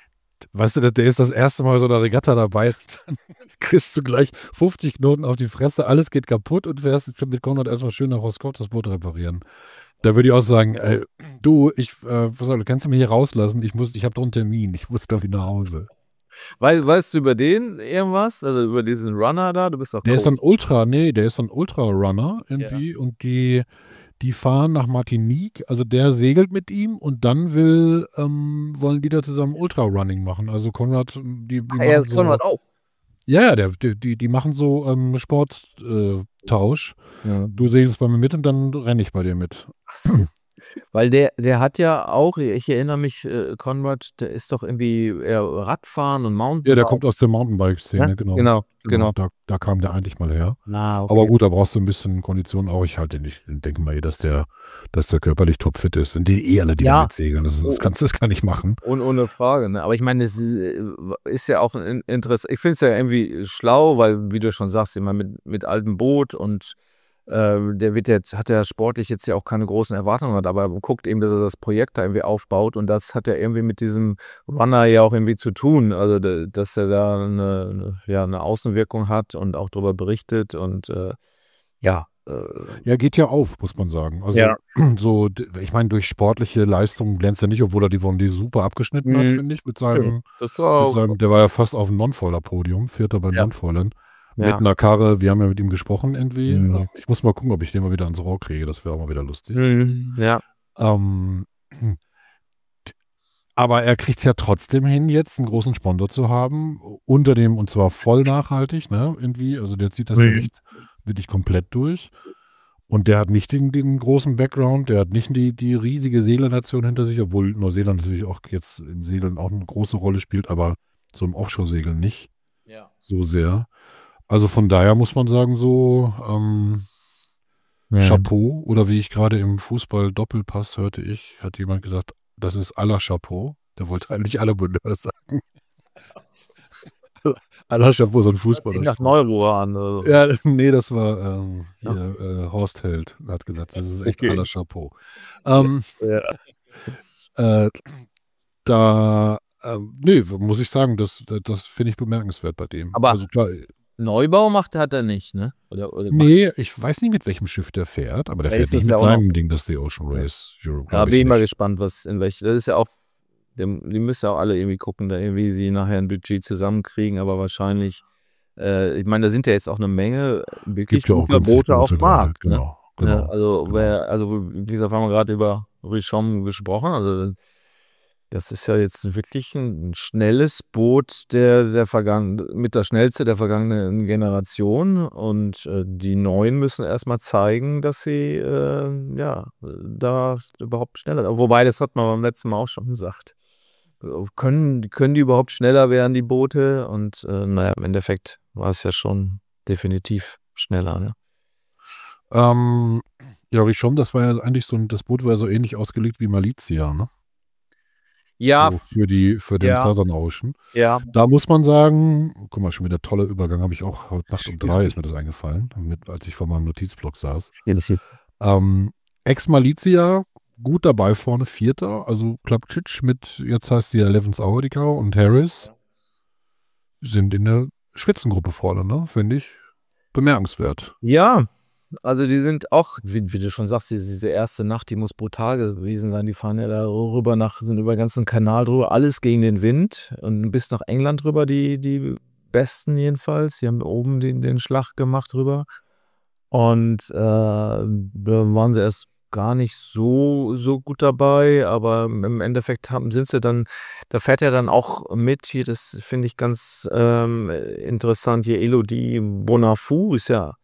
Weißt du, der ist das erste Mal so in der Regatta dabei. Dann kriegst du gleich fünfzig Knoten auf die Fresse, alles geht kaputt und fährst mit Konrad erstmal schön nach Roscoff das Boot reparieren. Da würde ich auch sagen, ey, du, ich, äh, was soll, du kannst du mich hier rauslassen? Ich muss, ich habe doch einen Termin. Ich muss, glaube ich, nach Hause. Weißt, weißt du über den irgendwas? Also über diesen Runner da? Du bist doch Der ist Coach. ein Ultra, nee, der ist ein Ultra-Runner irgendwie und die, die fahren nach Martinique, also der segelt mit ihm und dann will, ähm, wollen die da zusammen Ultra-Running machen. Also Konrad, die, die Ah, ja, machen so, Konrad auch. ja, ja, der, die, die, die machen so ähm, Sporttausch. Ja. Du segelst bei mir mit und dann renne ich bei dir mit. Ach so. Weil der, der hat ja auch, ich erinnere mich, äh, Konrad, der ist doch irgendwie eher Radfahren und Mountainbike. Ja, der kommt aus der Mountainbike-Szene, Ja, genau. genau, genau. Da, da kam der eigentlich mal her. Na, okay. Aber gut, da brauchst du ein bisschen Kondition auch. Ich halte nicht, denke mal eh, dass der, dass der körperlich topfit ist. Sind die eh alle, die Ja. da mitsegeln. Das, das kannst du das gar nicht machen. Und ohne Frage, ne? Aber ich meine, es ist, ist ja auch ein Interesse. Ich finde es ja irgendwie schlau, weil, wie du schon sagst, immer mit, mit altem Boot und äh, der wird jetzt, hat ja sportlich jetzt ja auch keine großen Erwartungen, aber guckt eben, dass er das Projekt da irgendwie aufbaut und das hat ja irgendwie mit diesem Runner ja auch irgendwie zu tun. Also, da- dass er da eine, eine, ja, eine Außenwirkung hat und auch darüber berichtet und äh, ja. Äh, Ja, geht ja auf, muss man sagen. Also, Ja. so, d- ich meine, durch sportliche Leistung glänzt er nicht, obwohl er die Vendée super abgeschnitten hat, Mhm. finde ich, mit seinem, das war mit auch. seinem, der war ja fast auf dem Non-Foiler-Podium, Vierter bei Ja. Non-Foilern. Ja. Mit einer Karre, wir haben ja mit ihm gesprochen irgendwie. Mhm. Ähm, Ich muss mal gucken, ob ich den mal wieder ans Rohr kriege, das wäre auch mal wieder lustig. Mhm. Ja. Ähm, aber er kriegt es ja trotzdem hin, jetzt einen großen Sponsor zu haben, unter dem, und zwar voll nachhaltig, ne, irgendwie. Also der zieht das ja Mhm. echt wirklich komplett durch. Und der hat nicht den, den großen Background, der hat nicht die, die riesige Segelernation hinter sich, obwohl Neuseeland natürlich auch jetzt im Segeln auch eine große Rolle spielt, aber so im Offshore-Segeln nicht Ja. so sehr. Also von daher muss man sagen, so ähm, Chapeau, oder wie ich gerade im Fußball-Doppelpass hörte ich, hat jemand gesagt, das ist à la Chapeau. Der wollte eigentlich alle Bundesländer sagen. à la Chapeau, so ein Hört sich Fußballer. nach Neuro an. Also. Ja, nee, das war ähm, Ja. hier, äh, Horst Held, hat gesagt, das ist echt Okay. à la Chapeau. Ähm, Ja. äh, da, äh, nee, muss ich sagen, das, das, das finde ich bemerkenswert bei dem. Aber- also klar, Neubau macht hat er nicht, ne? Oder, oder macht- nee, ich weiß nicht, mit welchem Schiff der fährt, aber der Ja, fährt ist nicht das mit ja auch noch- seinem Ding, das The Ocean Race Europe. Da glaub bin ich mal nicht. gespannt, was in welch. Das ist ja auch, dem- die müssen ja auch alle irgendwie gucken, da irgendwie sie nachher ein Budget zusammenkriegen, aber wahrscheinlich, äh, ich meine, da sind ja jetzt auch eine Menge wirklich Gibt ja auch guter günstige Boote auf dem gerade, Markt. Ne? Genau, genau. Ja, also, genau. wer, also, wie gesagt, haben wir gerade über Richomme gesprochen. Also, das ist ja jetzt wirklich ein schnelles Boot der, der vergangenen, mit der schnellste der vergangenen Generation. Und äh, die Neuen müssen erstmal zeigen, dass sie äh, ja da überhaupt schneller. Wobei, das hat man beim letzten Mal auch schon gesagt. Können, können die überhaupt schneller werden, die Boote? Und äh, naja, im Endeffekt war es ja schon definitiv schneller. Ne? Ähm, ja, Richomme, das war ja eigentlich so ein, das Boot war ja so ähnlich ausgelegt wie Malizia, ne? Ja, So für die, für den ja. Southern Ocean. ja. Da muss man sagen, guck mal, schon wieder toller Übergang, habe ich auch heute Nacht um drei ist mir das eingefallen, mit, als ich vor meinem Notizblock saß. Ähm, Ex-Malizia, gut dabei vorne, Vierter, also Klapčić mit, jetzt heißt sie ja Levens Audikau und Harris sind in der Spitzengruppe vorne, ne? Finde ich bemerkenswert. Ja, also die sind auch, wie, wie du schon sagst, diese, diese erste Nacht, die muss brutal gewesen sein. Die fahren ja da rüber nach, sind über den ganzen Kanal drüber, alles gegen den Wind und bis nach England rüber, die, die Besten jedenfalls. Die haben oben den, den Schlag gemacht rüber. Und äh, da waren sie erst gar nicht so, so gut dabei, aber im Endeffekt haben, sind sie dann, da fährt er dann auch mit, hier, das finde ich ganz ähm, interessant, hier Elodie Bonafou ist ja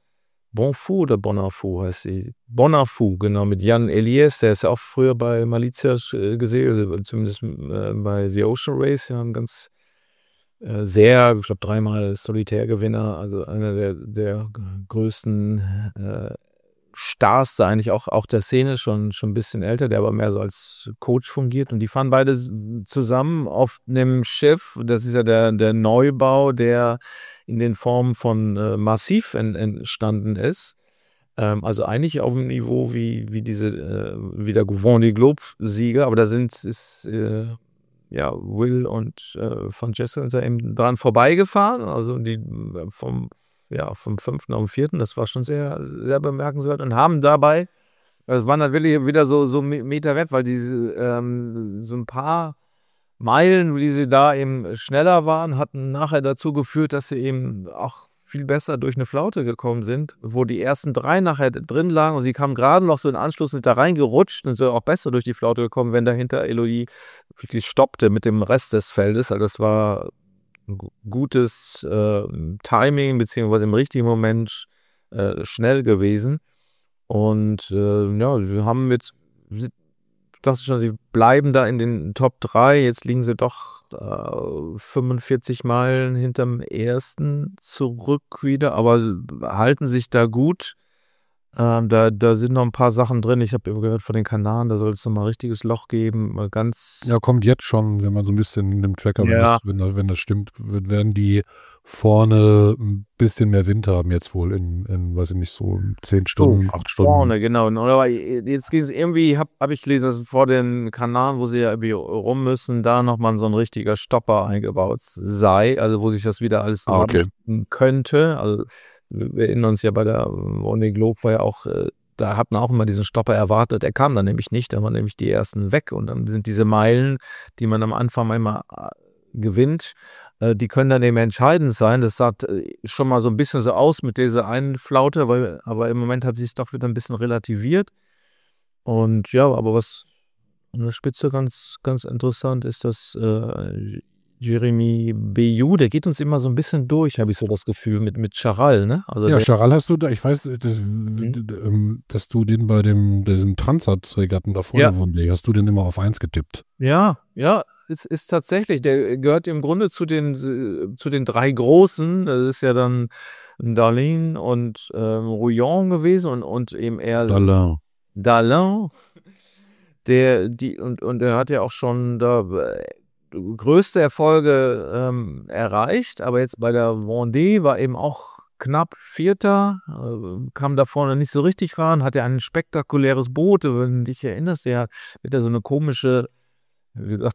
Bonfou oder Bonafou heißt sie. Bonafou, genau, mit Jan Eliès, der ist ja auch früher bei Malizia äh, gesehen, also zumindest äh, bei The Ocean Race, ja, ein ganz äh, sehr, ich glaube dreimal Solitärgewinner, also einer der, der größten äh, Stars da eigentlich auch, auch der Szene, schon, schon ein bisschen älter, der aber mehr so als Coach fungiert. Und die fahren beide zusammen auf einem Schiff. Das ist ja der, der Neubau, der in den Formen von äh, Massif en, entstanden ist. Ähm, also eigentlich auf dem Niveau wie, wie diese, äh, wie der Vendée Globe-Sieger, aber da sind ist, äh, ja, Will und äh, Francesco sind da eben dran vorbeigefahren. Also die äh, vom ja, vom fünften auf den vierten, das war schon sehr, sehr bemerkenswert und haben dabei, das waren dann wirklich wieder so, so Meter wett, weil diese, ähm, so ein paar Meilen, wie sie da eben schneller waren, hatten nachher dazu geführt, dass sie eben auch viel besser durch eine Flaute gekommen sind, wo die ersten drei nachher drin lagen und sie kamen gerade noch so in Anschluss da reingerutscht und so auch besser durch die Flaute gekommen, wenn dahinter Elodie wirklich stoppte mit dem Rest des Feldes. Also das war gutes äh, Timing, beziehungsweise im richtigen Moment äh, schnell gewesen. Und äh, ja, wir haben jetzt, ich dachte schon, sie bleiben da in den Top drei. Jetzt liegen sie doch äh, fünfundvierzig Meilen hinterm ersten zurück wieder, aber halten sich da gut. Ähm, da, da sind noch ein paar Sachen drin. Ich habe gehört von den Kanaren, da soll es nochmal ein richtiges Loch geben. Mal ganz. Ja, kommt jetzt schon, wenn man so ein bisschen in dem Tracker, wenn, Ja. das, wenn, das, wenn das stimmt, werden die vorne ein bisschen mehr Wind haben jetzt wohl in, in weiß ich nicht, so zehn Stunden, Oh, acht Stunden. Vorne, genau. Aber jetzt ging es irgendwie, habe hab ich gelesen, dass vor den Kanaren, wo sie ja irgendwie rum müssen, da nochmal so ein richtiger Stopper eingebaut sei, also wo sich das wieder alles Ah, okay. zusammenfügen könnte. Also wir erinnern uns ja bei der Vendée Globe war ja auch, äh, da hat man auch immer diesen Stopper erwartet. Er kam dann nämlich nicht, da waren nämlich die ersten weg und dann sind diese Meilen, die man am Anfang immer äh, gewinnt, äh, die können dann eben entscheidend sein. Das sah äh, schon mal so ein bisschen so aus mit dieser einen Flaute, weil, aber im Moment hat sich es doch wieder ein bisschen relativiert. Und ja, aber was an der Spitze ganz, ganz interessant ist, dass äh, Jeremy Beyou, der geht uns immer so ein bisschen durch, habe ich so das Gefühl, mit, mit Charal, ne? Also Ja, der, Charal hast du da, ich weiß, das, ähm, dass du den bei dem, diesen Transat-Regatten da vorne Ja. Vendée, hast du den immer auf eins getippt. ja, ja, es ist tatsächlich, der gehört im Grunde zu den, äh, zu den drei Großen. Das ist ja dann Darlene und ähm, Rouillon gewesen und, und eben er Dallin. Dalin, der, die, und, und er hat ja auch schon da äh, größte Erfolge ähm, erreicht, aber jetzt bei der Vendée war eben auch knapp Vierter, äh, kam da vorne nicht so richtig ran, hatte ein spektakuläres Boot, wenn du dich erinnerst, der hat ja so eine komische, wie gesagt,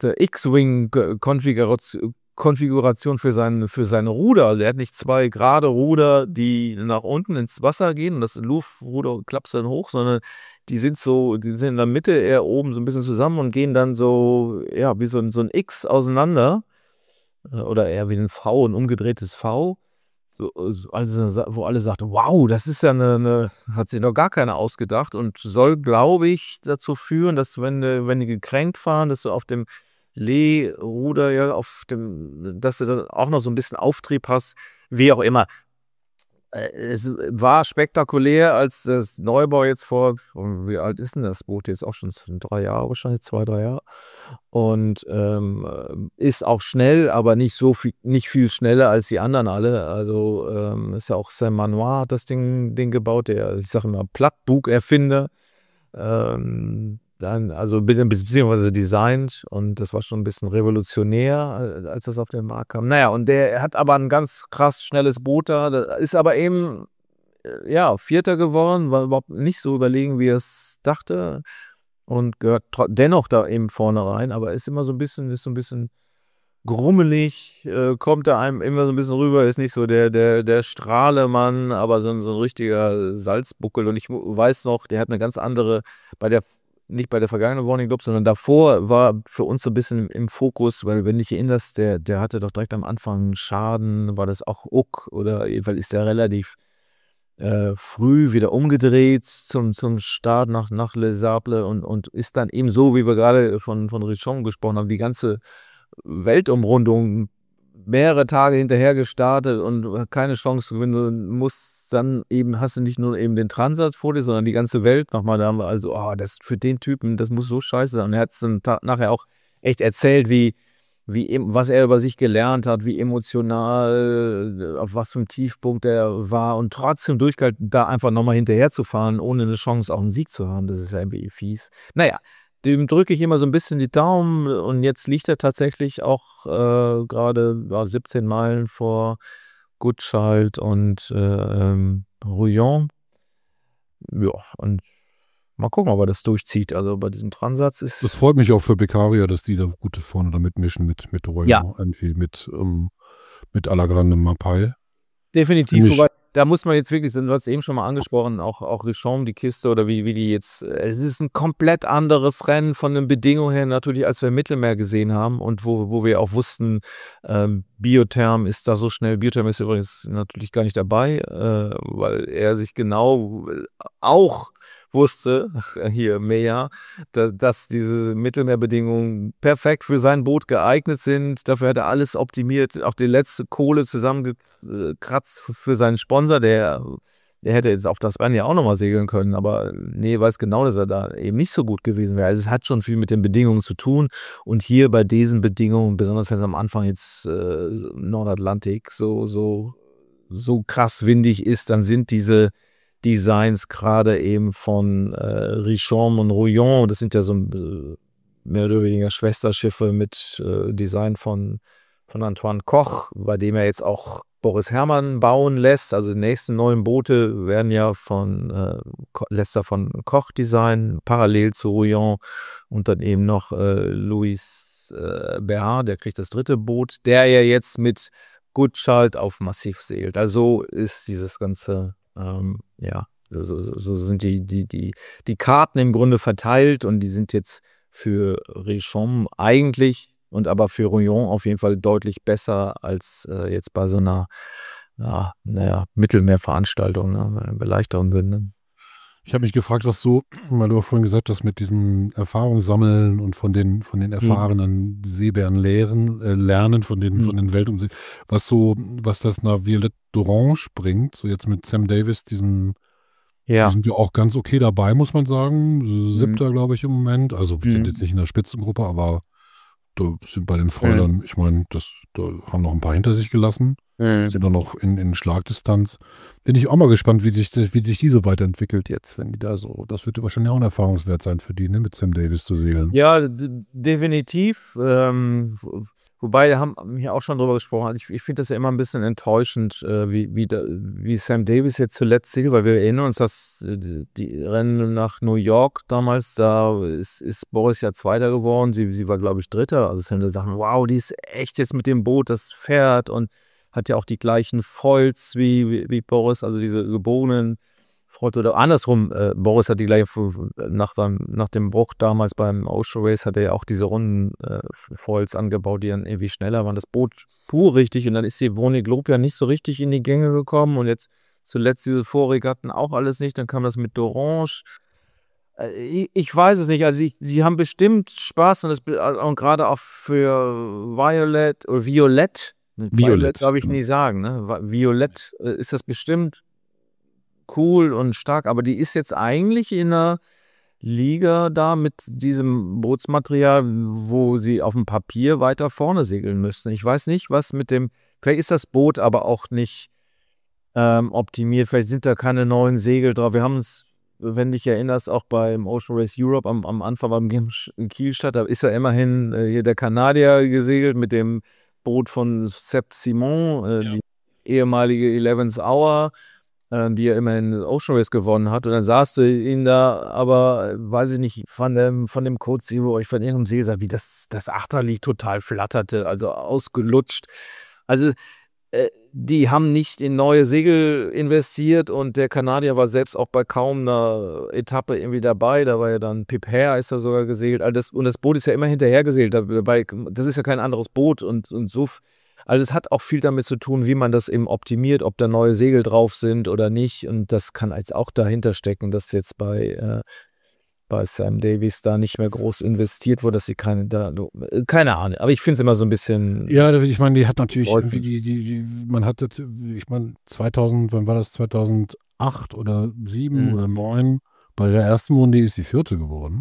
X-Wing-Konfiguration Konfiguration für sein, für seine Ruder. Also er hat nicht zwei gerade Ruder, die nach unten ins Wasser gehen und das Luftruder klappt dann hoch, sondern die sind so, die sind in der Mitte eher oben so ein bisschen zusammen und gehen dann so, ja, wie so ein, so ein X auseinander. Äh, Oder eher wie ein V, ein umgedrehtes V. So, so, also, wo alle sagten, wow, das ist ja eine, eine, hat sich noch gar keiner ausgedacht und soll, glaube ich, dazu führen, dass wenn, du- wenn die gekränkt fahren, dass du auf dem Lee-Ruder ja auf dem, dass du dann auch noch so ein bisschen Auftrieb hast, wie auch immer. Äh, Es war spektakulär, als das Neubau jetzt vor, wie alt ist denn das Boot jetzt auch schon? Drei Jahre wahrscheinlich, zwei, drei Jahre. Und ähm, ist auch schnell, aber nicht so viel, nicht viel schneller als die anderen alle. Also ähm, ist ja auch Saint-Manoir hat das Ding, Ding gebaut, der, ich sage immer, Plattbug-Erfinder. Ähm, dann, also be- beziehungsweise designt und das war schon ein bisschen revolutionär, äh, als das auf den Markt kam. Naja, und der hat aber ein ganz krass schnelles Boot da, das ist aber eben, äh, ja, Vierter geworden, war überhaupt nicht so überlegen, wie er es dachte und gehört tro- dennoch da eben vorne rein, aber ist immer so ein bisschen, ist so ein bisschen grummelig, äh, kommt da einem immer so ein bisschen rüber, ist nicht so der, der, der Strahlemann, aber so ein, so ein richtiger Salzbuckel. Und ich mu- weiß noch, der hat eine ganz andere, bei der, nicht bei der vergangenen Warning Globe, sondern davor war für uns so ein bisschen im Fokus, weil wenn du dich erinnerst, der, der hatte doch direkt am Anfang einen Schaden, war das auch Uck oder jedenfalls ist der relativ äh, früh wieder umgedreht zum, zum Start nach, nach Les Sables und, und ist dann eben so, wie wir gerade von, von Richon gesprochen haben, die ganze Weltumrundung mehrere Tage hinterher gestartet und keine Chance zu gewinnen. Du musst dann eben, hast du nicht nur eben den Transat vor dir, sondern die ganze Welt nochmal. Da haben wir also, oh, das für den Typen, das muss so scheiße sein. Und er hat es dann nachher auch echt erzählt, wie, wie, was er über sich gelernt hat, wie emotional, auf was für einem Tiefpunkt er war und trotzdem durchgehalten, da einfach nochmal hinterher zu fahren, ohne eine Chance auf einen Sieg zu haben. Das ist ja irgendwie fies. Naja, dem drücke ich immer so ein bisschen die Daumen und jetzt liegt er tatsächlich auch äh, gerade ja, siebzehn Meilen vor Gutschalt und äh, ähm, Rouillon. Ja, und mal gucken, ob er das durchzieht. Also bei diesem Transatz ist... Das freut mich auch für Beccaria, dass die da gute vorne da mitmischen mit, mit Rouillon, ja. irgendwie mit, um, mit Alagrande Mapei. Definitiv, wobei, da muss man jetzt wirklich, du hast eben schon mal angesprochen, auch, auch Richon, die Kiste oder wie, wie die jetzt, es ist ein komplett anderes Rennen von den Bedingungen her natürlich, als wir im Mittelmeer gesehen haben und wo, wo wir auch wussten, ähm, Biotherm ist da so schnell, Biotherm ist übrigens natürlich gar nicht dabei, äh, weil er sich genau auch wusste, hier Meja, da, dass diese Mittelmeerbedingungen perfekt für sein Boot geeignet sind. Dafür hat er alles optimiert, auch die letzte Kohle zusammengekratzt für seinen Sponsor, der, der hätte jetzt auf das Rennen ja auch nochmal segeln können, aber nee, weiß genau, dass er da eben nicht so gut gewesen wäre. Also es hat schon viel mit den Bedingungen zu tun und hier bei diesen Bedingungen, besonders wenn es am Anfang jetzt äh, Nordatlantik so, so, so krass windig ist, dann sind diese Designs gerade eben von äh, Richon und Rouillon, das sind ja so äh, mehr oder weniger Schwesterschiffe mit äh, Design von, von Antoine Koch, bei dem er jetzt auch Boris Herrmann bauen lässt. Also die nächsten neuen Boote werden ja von äh, lässt er von Koch designen, parallel zu Rouillon und dann eben noch äh, Louis äh, Berhard, der kriegt das dritte Boot, der ja jetzt mit Gutschalt auf Massiv segelt. Also ist dieses ganze Ähm, ja, so, so sind die, die, die, die Karten im Grunde verteilt und die sind jetzt für Richon eigentlich und aber für Rouillon auf jeden Fall deutlich besser als äh, jetzt bei so einer ja, naja, Mittelmeerveranstaltung, ne, bei leichteren Winden. Ne? Ich habe mich gefragt, was so, weil du auch vorhin gesagt hast, mit diesen Erfahrungen sammeln und von den, von den erfahrenen hm. Seebären lehren, äh, lernen, von den, hm. von den Weltumsegeln, was so, was das nach Violette d'Orange bringt, so jetzt mit Sam Davis, diesen, ja. die sind ja auch ganz okay dabei, muss man sagen. Siebter, hm. glaube ich, im Moment. Also wir hm. sind jetzt nicht in der Spitzengruppe, aber da sind bei den Fräulern, hm. ich meine, das da haben noch ein paar hinter sich gelassen. Mhm. Sind doch noch in, in Schlagdistanz. Bin ich auch mal gespannt, wie sich, wie sich die so weiterentwickelt jetzt, wenn die da so, das wird wahrscheinlich auch ein Erfahrungswert sein für die, ne, mit Sam Davis zu segeln. Ja, d- definitiv. Ähm, wobei, wir haben hier auch schon drüber gesprochen. Ich, ich finde das ja immer ein bisschen enttäuschend, äh, wie, wie, da, wie Sam Davis jetzt zuletzt segelt, weil wir erinnern uns, dass äh, die, die Rennen nach New York damals, da ist, ist Boris ja Zweiter geworden. Sie, sie war, glaube ich, Dritter. Also Sam dachten, wow, die ist echt jetzt mit dem Boot, das fährt und hat ja auch die gleichen Foils wie, wie, wie Boris, also diese geborenen Foils oder andersrum. Äh, Boris hat die gleiche, nach, seinem, nach dem Bruch damals beim Ocean Race hat er ja auch diese runden äh, Foils angebaut, die dann irgendwie schneller waren. Das Boot fuhr richtig und dann ist die Bonnie Globe ja nicht so richtig in die Gänge gekommen und jetzt zuletzt diese Vorregatten auch alles nicht. Dann kam das mit d'Orange. Äh, ich, ich weiß es nicht, also sie, sie haben bestimmt Spaß und, das, und gerade auch für Violet oder Violett, Violett darf ich nie sagen, ne? Violett äh, ist das bestimmt cool und stark, aber die ist jetzt eigentlich in einer Liga da mit diesem Bootsmaterial, wo sie auf dem Papier weiter vorne segeln müssten. Ich weiß nicht, was mit dem, vielleicht ist das Boot aber auch nicht ähm, optimiert, vielleicht sind da keine neuen Segel drauf. Wir haben es, wenn du dich erinnerst, auch beim Ocean Race Europe am, am Anfang beim in Kielstadt, da ist ja immerhin äh, hier der Kanadier gesegelt mit dem Boot von Sepp Simon, äh, ja. die ehemalige eleventh Hour, äh, die ja immerhin Ocean Race gewonnen hat. Und dann sahst du ihn da, aber äh, weiß ich nicht, von dem, von dem Code Zero, ich von irgendeinem Segel, wie das, das Achterlied total flatterte, also ausgelutscht. Also äh, die haben nicht in neue Segel investiert und der Kanadier war selbst auch bei kaum einer Etappe irgendwie dabei. Da war ja dann Pip Hare ist da sogar gesegelt. Also das, und das Boot ist ja immer hinterher gesegelt. Dabei, das ist ja kein anderes Boot und, und so. Also es hat auch viel damit zu tun, wie man das eben optimiert, ob da neue Segel drauf sind oder nicht. Und das kann jetzt auch dahinter stecken, dass jetzt bei, äh, bei Sam Davies da nicht mehr groß investiert wurde, dass sie keine, da, keine Ahnung, aber ich finde es immer so ein bisschen. Ja, ich meine, die hat natürlich Läuft. irgendwie die, die, die, man hatte, ich meine, zweitausend, wann war das, zweitausendacht oder sieben Mhm. oder neun, bei der ersten Runde ist sie Vierte geworden.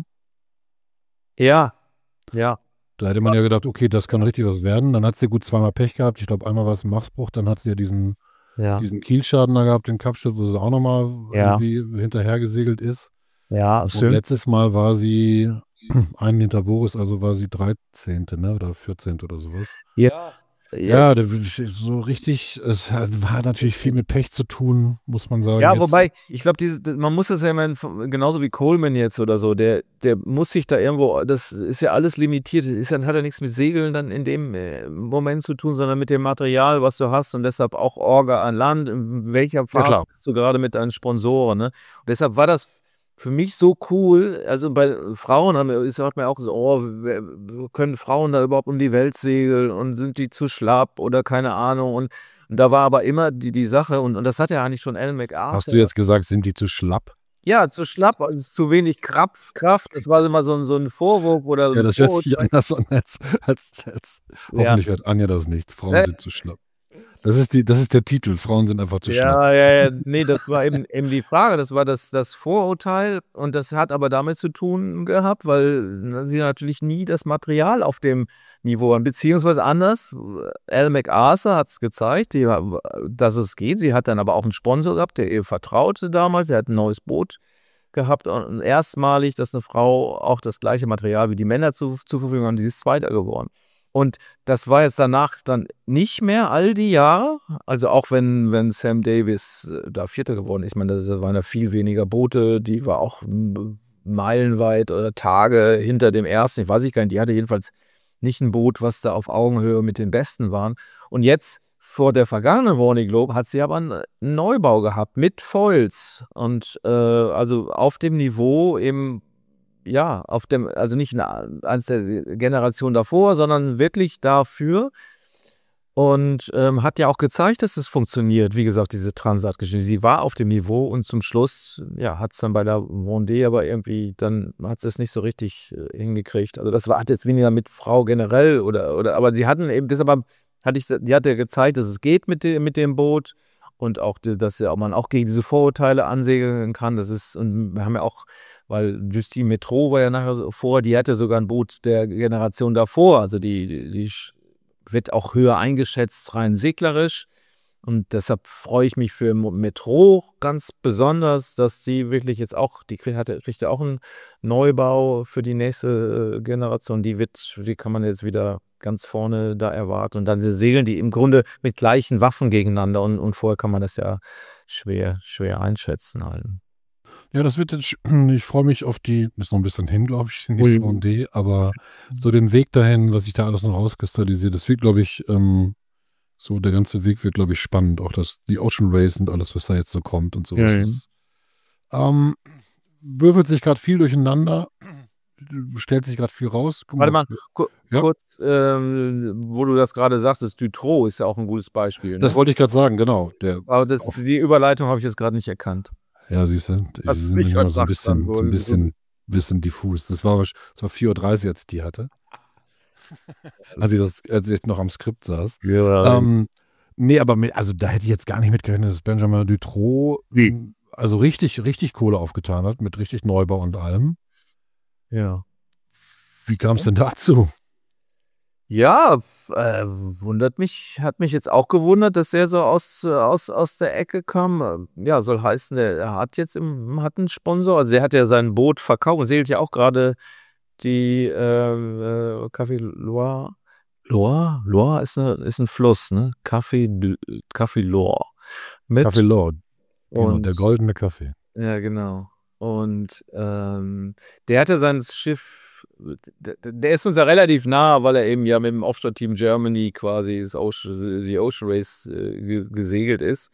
Ja, ja. Da hätte man ja gedacht, okay, das kann richtig was werden. Dann hat sie gut zweimal Pech gehabt. Ich glaube, einmal war es ein Machsbruch, dann hat sie ja diesen, Ja, diesen Kielschaden da gehabt, den Kapstadt, wo sie auch nochmal Ja. irgendwie hinterher gesegelt ist. ja, Und stimmt. letztes Mal war sie einen hinter Boris, also war sie dreizehnte, ne? Oder vierzehnte oder sowas. Ja, Ja, der, so richtig, es hat- war natürlich viel mit Pech zu tun, muss man sagen. Ja, Jetzt- wobei, ich glaube, diese- man muss das ja immer, in- genauso wie Coleman jetzt oder so, der, der muss sich da irgendwo, das ist ja alles limitiert, ist ja, hat ja nichts mit Segeln dann in dem äh, Moment zu tun, sondern mit dem Material, was du hast und deshalb auch Orga an Land, in welcher Phase klar. bist du gerade mit deinen Sponsoren, ne? Und deshalb war das für mich so cool, also bei Frauen haben, ist hat mir auch so, oh, wer- können Frauen da überhaupt um die Welt segeln und sind die zu schlapp oder keine Ahnung und, und da war aber immer die, die Sache und, und das hat ja eigentlich schon Alan McArthur. Hast du jetzt gesagt, sind die zu schlapp? Ja, zu schlapp, also zu wenig Kraft, Kraft. Das war immer so ein, so ein Vorwurf oder Ja, ein das hört sich Vorurteil. anders an als, als, als. Ja. Hoffentlich hört Anja das nicht. Frauen Äh. sind zu schlapp. Das ist, die, das ist der Titel. Frauen sind einfach zu schlapp. Ja, ja, ja, nee, das war eben, eben die Frage, das war das, das Vorurteil und das hat aber damit zu tun gehabt, weil sie natürlich nie das Material auf dem Niveau haben, beziehungsweise anders, Al MacArthur hat es gezeigt, die, dass es geht, sie hat dann aber auch einen Sponsor gehabt, der ihr vertraute damals, sie hat ein neues Boot gehabt und erstmalig, dass eine Frau auch das gleiche Material wie die Männer zu, zur Verfügung haben, die ist Zweiter geworden. Und das war jetzt danach dann nicht mehr all die Jahre. Also auch wenn, wenn Sam Davies äh, da Vierter geworden ist. Ich meine, da waren ja viel weniger Boote. Die war auch m- meilenweit oder Tage hinter dem ersten. Ich weiß ich gar nicht. Die hatte jedenfalls nicht ein Boot, was da auf Augenhöhe mit den Besten waren. Und jetzt vor der vergangenen Warning Globe hat sie aber einen Neubau gehabt mit Foils. Und äh, also auf dem Niveau eben ja, auf dem, also nicht eins der Generation davor, sondern wirklich dafür. Und ähm, hat ja auch gezeigt, dass es funktioniert. Wie gesagt, diese Transat-Geschichte. Sie war auf dem Niveau und zum Schluss, ja, hat es dann bei der Vendée aber irgendwie, dann hat sie es nicht so richtig äh, hingekriegt. Also das war, hat jetzt weniger mit Frau generell oder, oder, aber sie hatten eben, deshalb hatte ich, die hat ja gezeigt, dass es geht mit, de, mit dem Boot. Und auch, dass man auch gegen diese Vorurteile ansegeln kann. Das ist, und wir haben ja auch, weil Justine Metro war ja nachher so vor, die hatte sogar ein Boot der Generation davor. Also die, die, die wird auch höher eingeschätzt, rein seglerisch. Und deshalb freue ich mich für Metro ganz besonders, dass sie wirklich jetzt auch, die kriegt, kriegt ja auch einen Neubau für die nächste Generation. Die wird, die kann man jetzt wieder ganz vorne da erwarten. Und dann segeln die im Grunde mit gleichen Waffen gegeneinander. Und, und vorher kann man das ja schwer, schwer einschätzen. Halt. Ja, das wird jetzt, ich freue mich auf die, ist noch ein bisschen hin, glaube ich, die nächste Vendée, aber so den Weg dahin, was sich da alles noch rauskristallisiert, das wird, glaube ich, ähm, so der ganze Weg wird, glaube ich, spannend. Auch das, die Ocean Race und alles, was da jetzt so kommt und sowas. Ja, ja. Ist, ähm, würfelt sich gerade viel durcheinander, stellt sich gerade viel raus. Guck Warte mal, ku Ja. kurz, ähm, wo du das gerade sagst, das Dutroux ist ja auch ein gutes Beispiel. Ne? Das wollte ich gerade sagen, genau. Der, Aber das, die Überleitung habe ich jetzt gerade nicht erkannt. ja, siehst du, die Hast sind nicht immer so ein gesagt bisschen, dann so ein wohl. bisschen, bisschen diffus. Das war, wahrsch- das war vier Uhr dreißig, als ich die hatte. als, ich das, als ich noch am Skript saß. Ja, Ähm, nee, aber mit, also da hätte ich jetzt gar nicht mitgerechnet, dass Benjamin Dutroux Wie? ähm, also richtig, richtig Kohle aufgetan hat, mit richtig Neubau und allem. ja. Wie kam es denn dazu? Ja, äh, wundert mich, hat mich jetzt auch gewundert, dass er so aus, äh, aus, aus der Ecke kam. Ja, soll heißen, der, er hat jetzt im, hat einen Sponsor. Also der hat ja sein Boot verkauft und segelt ja auch gerade die äh, äh, Café Loire. Loire? Loire ist, eine, ist ein Fluss, ne? Café, Café Loire. Mit Café Lord. Genau, und, der goldene Kaffee. ja, genau. Und ähm, der hatte sein Schiff, der, der ist uns ja relativ nah, weil er eben ja mit dem Offshore-Team Germany quasi das Ocean, die Ocean Race äh, gesegelt ist.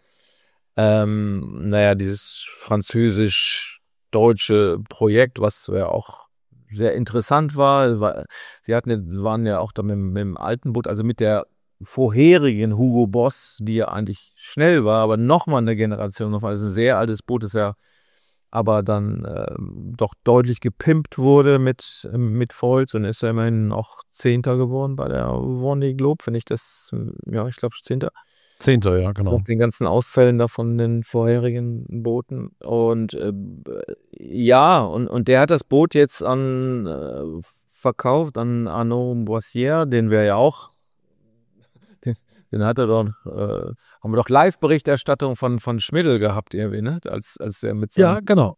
Ähm, naja, dieses französisch-deutsche Projekt, was ja auch sehr interessant war. war sie hatten, waren ja auch da mit, mit dem alten Boot, also mit der vorherigen Hugo Boss, die ja eigentlich schnell war, aber nochmal eine Generation, noch, also ein sehr altes Boot, ist ja aber dann äh, doch deutlich gepimpt wurde mit, mit Foils und ist er immerhin auch Zehnter geworden bei der Vendée Globe, wenn ich das, ja, ich glaube Zehnter. Zehnter, ja, genau. Nach den ganzen Ausfällen da von den vorherigen Booten. Und äh, ja, und, und der hat das Boot jetzt an äh, verkauft an Arnaud Boissière, den wir ja auch, den, den hat er doch, äh, haben wir doch Live-Berichterstattung von, von Schmidl gehabt, irgendwie, ne? Als, als er mit seinem, Ja, genau.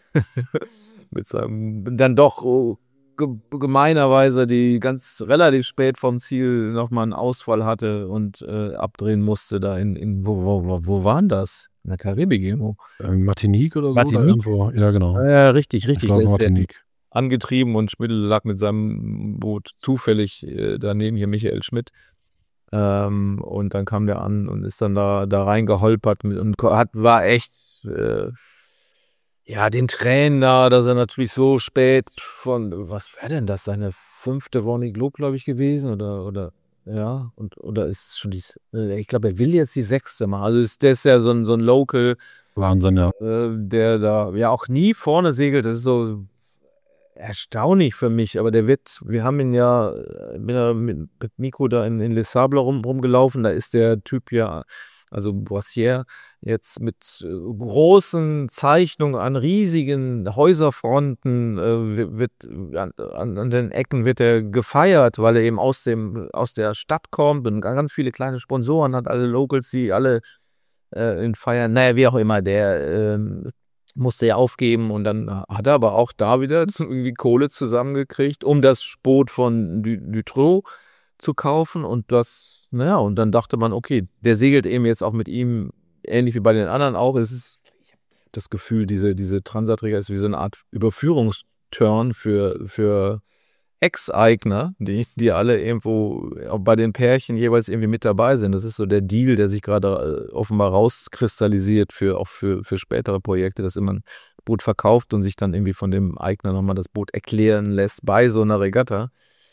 mit seinem dann doch oh, ge- gemeinerweise die ganz relativ spät vom Ziel nochmal einen Ausfall hatte und äh, abdrehen musste da in, in wo, wo, wo, wo waren das? In der Karibik irgendwo. Äh, Martinique oder so? Martinique? Oder irgendwo. Ja, genau. Ja, richtig, Ich richtig. glaube Da ist er Martinique. angetrieben und Schmidl lag mit seinem Boot zufällig äh, daneben, hier Michael Schmidt. Ähm, und dann kam der an und ist dann da, da reingeholpert mit, und hat, war echt, äh, ja, den Tränen da, dass er natürlich so spät von, was wäre denn das, seine fünfte Vendée Globe, glaube ich, gewesen oder, oder, ja, und, oder ist es schon die, äh, ich glaube, er will jetzt die sechste machen. Also ist, der ist ja so ein, so ein Local, Wahnsinn, ja. äh, der da ja auch nie vorne segelt. Das ist so erstaunlich für mich, aber der wird, wir haben ihn ja äh, bin ja mit, mit Miko da in, in Les Sables rum, rumgelaufen, da ist der Typ ja, also Boissière, jetzt mit äh, großen Zeichnungen an riesigen Häuserfronten, äh, wird, an, an, an den Ecken wird er gefeiert, weil er eben aus, dem, aus der Stadt kommt und ganz viele kleine Sponsoren hat, alle Locals, die alle äh, ihn feiern, naja, wie auch immer, der ähm, musste ja aufgeben und dann hat er aber auch da wieder irgendwie Kohle zusammengekriegt, um das Boot von Du- Dutroux zu kaufen und das, naja, und dann dachte man, okay, der segelt eben jetzt auch mit ihm, ähnlich wie bei den anderen auch. Es ist, ich habe das Gefühl, diese, diese Transat-Regatta ist wie so eine Art Überführungsturn für, für Ex-Eigner, die, die alle irgendwo auch bei den Pärchen jeweils irgendwie mit dabei sind. Das ist so der Deal, der sich gerade äh, offenbar rauskristallisiert für auch für, für spätere Projekte, dass immer ein Boot verkauft und sich dann irgendwie von dem Eigner nochmal das Boot erklären lässt bei so einer Regatta.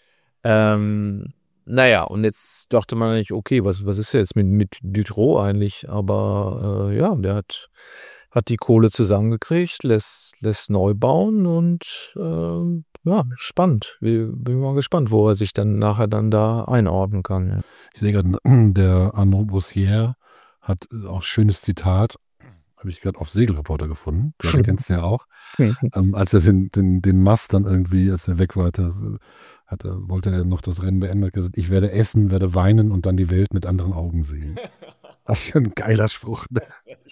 Ähm, naja, und jetzt dachte man eigentlich, okay, was, was ist jetzt mit, mit Dutroux eigentlich? Aber äh, ja, der hat, hat die Kohle zusammengekriegt, lässt, lässt neu bauen und äh, ja, spannend. Wir- Bin mal gespannt, wo er sich dann nachher dann da einordnen kann. Ja. Ich sehe gerade, der Arnaud Boissière hat auch schönes Zitat, habe ich gerade auf Segelreporter gefunden. Du kennst ja auch. Ähm, als er den, den, den Mast dann irgendwie, als er weg war, hatte, hatte, wollte er noch das Rennen beenden, hat gesagt, ich werde essen, werde weinen und dann die Welt mit anderen Augen sehen. Das ist ja ein geiler Spruch. Ne?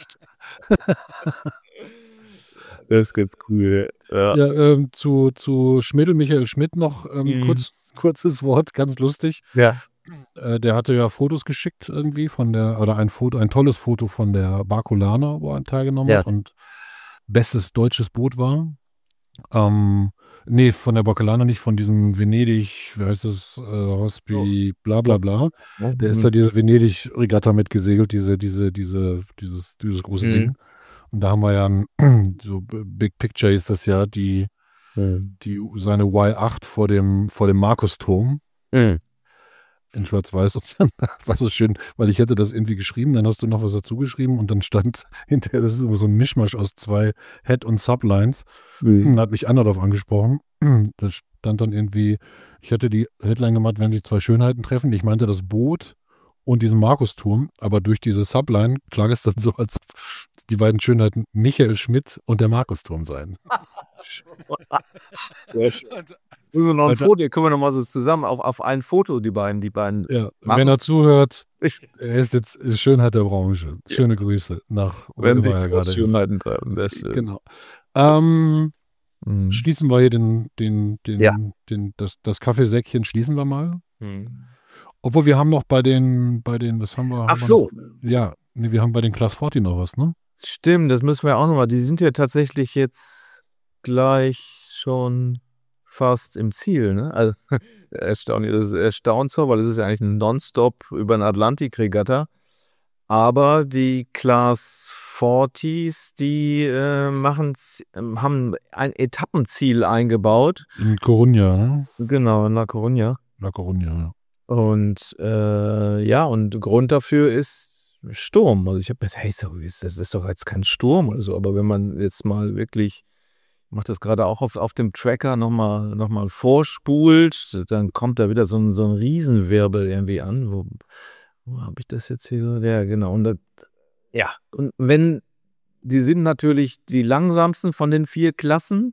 Das ist ganz cool. Ja. Ja, ähm, zu, zu Schmidl, Michael Schmidt noch ähm, Mhm. kurz, kurzes Wort, ganz lustig. Ja. Äh, der hatte ja Fotos geschickt irgendwie von der, oder ein Foto, ein tolles Foto von der Barcolana, wo er teilgenommen Ja. hat und bestes deutsches Boot war. Ähm, nee, von der Barcolana nicht, von diesem Venedig, wie heißt das, äh, Hospi, bla bla bla. Der ist da diese Venedig-Regatta mitgesegelt, diese, diese, diese, dieses, dieses große Mhm. Ding. Und da haben wir ja ein, so Big Picture ist das ja, die, Mhm. die, seine Y acht vor dem, vor dem Markusturm Mhm. in Schwarz-Weiß. Und dann war das schön, weil ich hätte das irgendwie geschrieben, dann hast du noch was dazu geschrieben und dann stand hinterher, das ist so ein Mischmasch aus zwei Head- und Sublines. Mhm. Da hat mich Anna darauf angesprochen. Da stand dann irgendwie, ich hätte die Headline gemacht, wenn sich zwei Schönheiten treffen. Ich meinte das Boot und diesen Markusturm, aber durch diese Subline klang es dann so, als ob die beiden Schönheiten Michael Schmidt und der Markusturm seien. Sehr schön. Müssen wir noch ein Alter. Foto, können wir noch mal so zusammen auf, auf ein Foto, die beiden, die beiden. Ja, Markus- wenn er zuhört, Ich, er ist jetzt Schönheit der Branche. Schöne Grüße nach wo wenn immer sich er zwei gerade ist. Schönheiten treffen. Sehr schön. Genau. Ähm, Mhm. Schließen wir hier den, den, den, Ja. den, das, das Kaffeesäckchen schließen wir mal. Mhm. Obwohl wir haben noch bei den, bei den, was haben wir? Ach haben wir so. Noch, ja, nee, wir haben bei den Class vierzig noch was, ne? Stimmt, das müssen wir auch nochmal. Die sind ja tatsächlich jetzt gleich schon fast im Ziel, ne? Also erstaunlich, das erstaunt zwar, weil das ist ja eigentlich ein Nonstop über den Atlantik-Regatta. Aber die Class vierzigs, die äh, machen, haben ein Etappenziel eingebaut. In Coruña, ne? Genau, in La Coruña. La Coruña, ja. Und äh, ja, und Grund dafür ist, Sturm. Also ich habe mir gedacht, hey, das ist doch jetzt kein Sturm oder so, aber wenn man jetzt mal wirklich, ich mache das gerade auch auf, auf dem Tracker nochmal noch mal vorspult, dann kommt da wieder so ein, so ein Riesenwirbel irgendwie an. Wo, wo habe ich das jetzt hier? Ja, genau. Und das, ja, und wenn, die sind natürlich die langsamsten von den vier Klassen.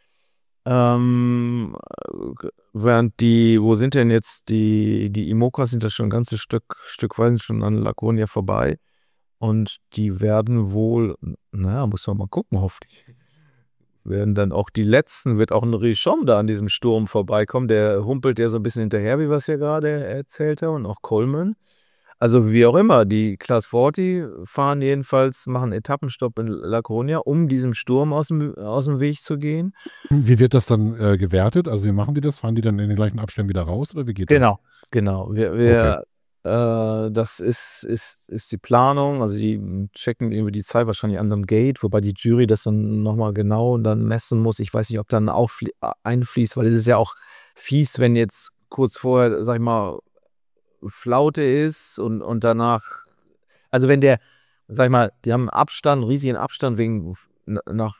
Ähm, während die, wo sind denn jetzt die, die Imokas sind das schon ein ganzes Stück, Stück weit schon an Laconia vorbei. Und die werden wohl, naja, muss man mal gucken, hoffentlich. Werden dann auch die letzten, wird auch ein Richon da an diesem Sturm vorbeikommen. Der humpelt ja so ein bisschen hinterher, wie wir es ja gerade erzählt haben, und auch Coleman. Also wie auch immer, die Class vierzig fahren jedenfalls, machen Etappenstopp in La Coruña, um diesem Sturm aus dem, aus dem Weg zu gehen. Wie wird das dann äh, gewertet? Also wie machen die das? Fahren die dann in den gleichen Abständen wieder raus oder wie geht Genau, das? genau. Wir, wir, äh, das ist, ist, ist die Planung. Also die checken irgendwie die Zeit wahrscheinlich an einem Gate, wobei die Jury das dann nochmal genau dann messen muss. Ich weiß nicht, ob dann auch einfließt, weil es ist ja auch fies, wenn jetzt kurz vorher, sag ich mal, Flaute ist und, und danach, also wenn der, sag ich mal, die haben Abstand, riesigen Abstand wegen nach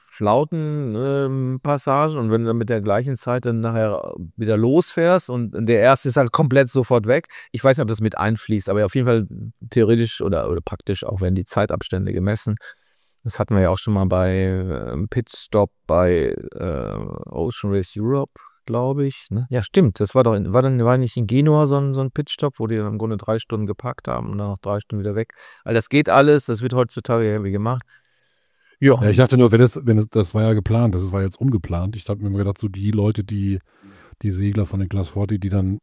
Flautenpassagen ähm, und wenn du dann mit der gleichen Zeit dann nachher wieder losfährst und der erste ist halt komplett sofort weg. Ich weiß nicht, ob das mit einfließt, aber auf jeden Fall theoretisch oder, oder praktisch auch werden die Zeitabstände gemessen. Das hatten wir ja auch schon mal bei äh, Pitstop bei äh, Ocean Race Europe, glaube ich. Ne? Ja, stimmt. Das war doch in, war dann war nicht in Genua so ein, so ein Pitstop, wo die dann im Grunde drei Stunden geparkt haben und dann noch drei Stunden wieder weg. Weil das geht alles, das wird heutzutage ja wie gemacht. Ja. Ja, ich dachte nur, wenn das, wenn das, das war ja geplant, das war jetzt ungeplant. Ich habe mir immer gedacht, so die Leute, die, die Segler von den Class vierzig, die dann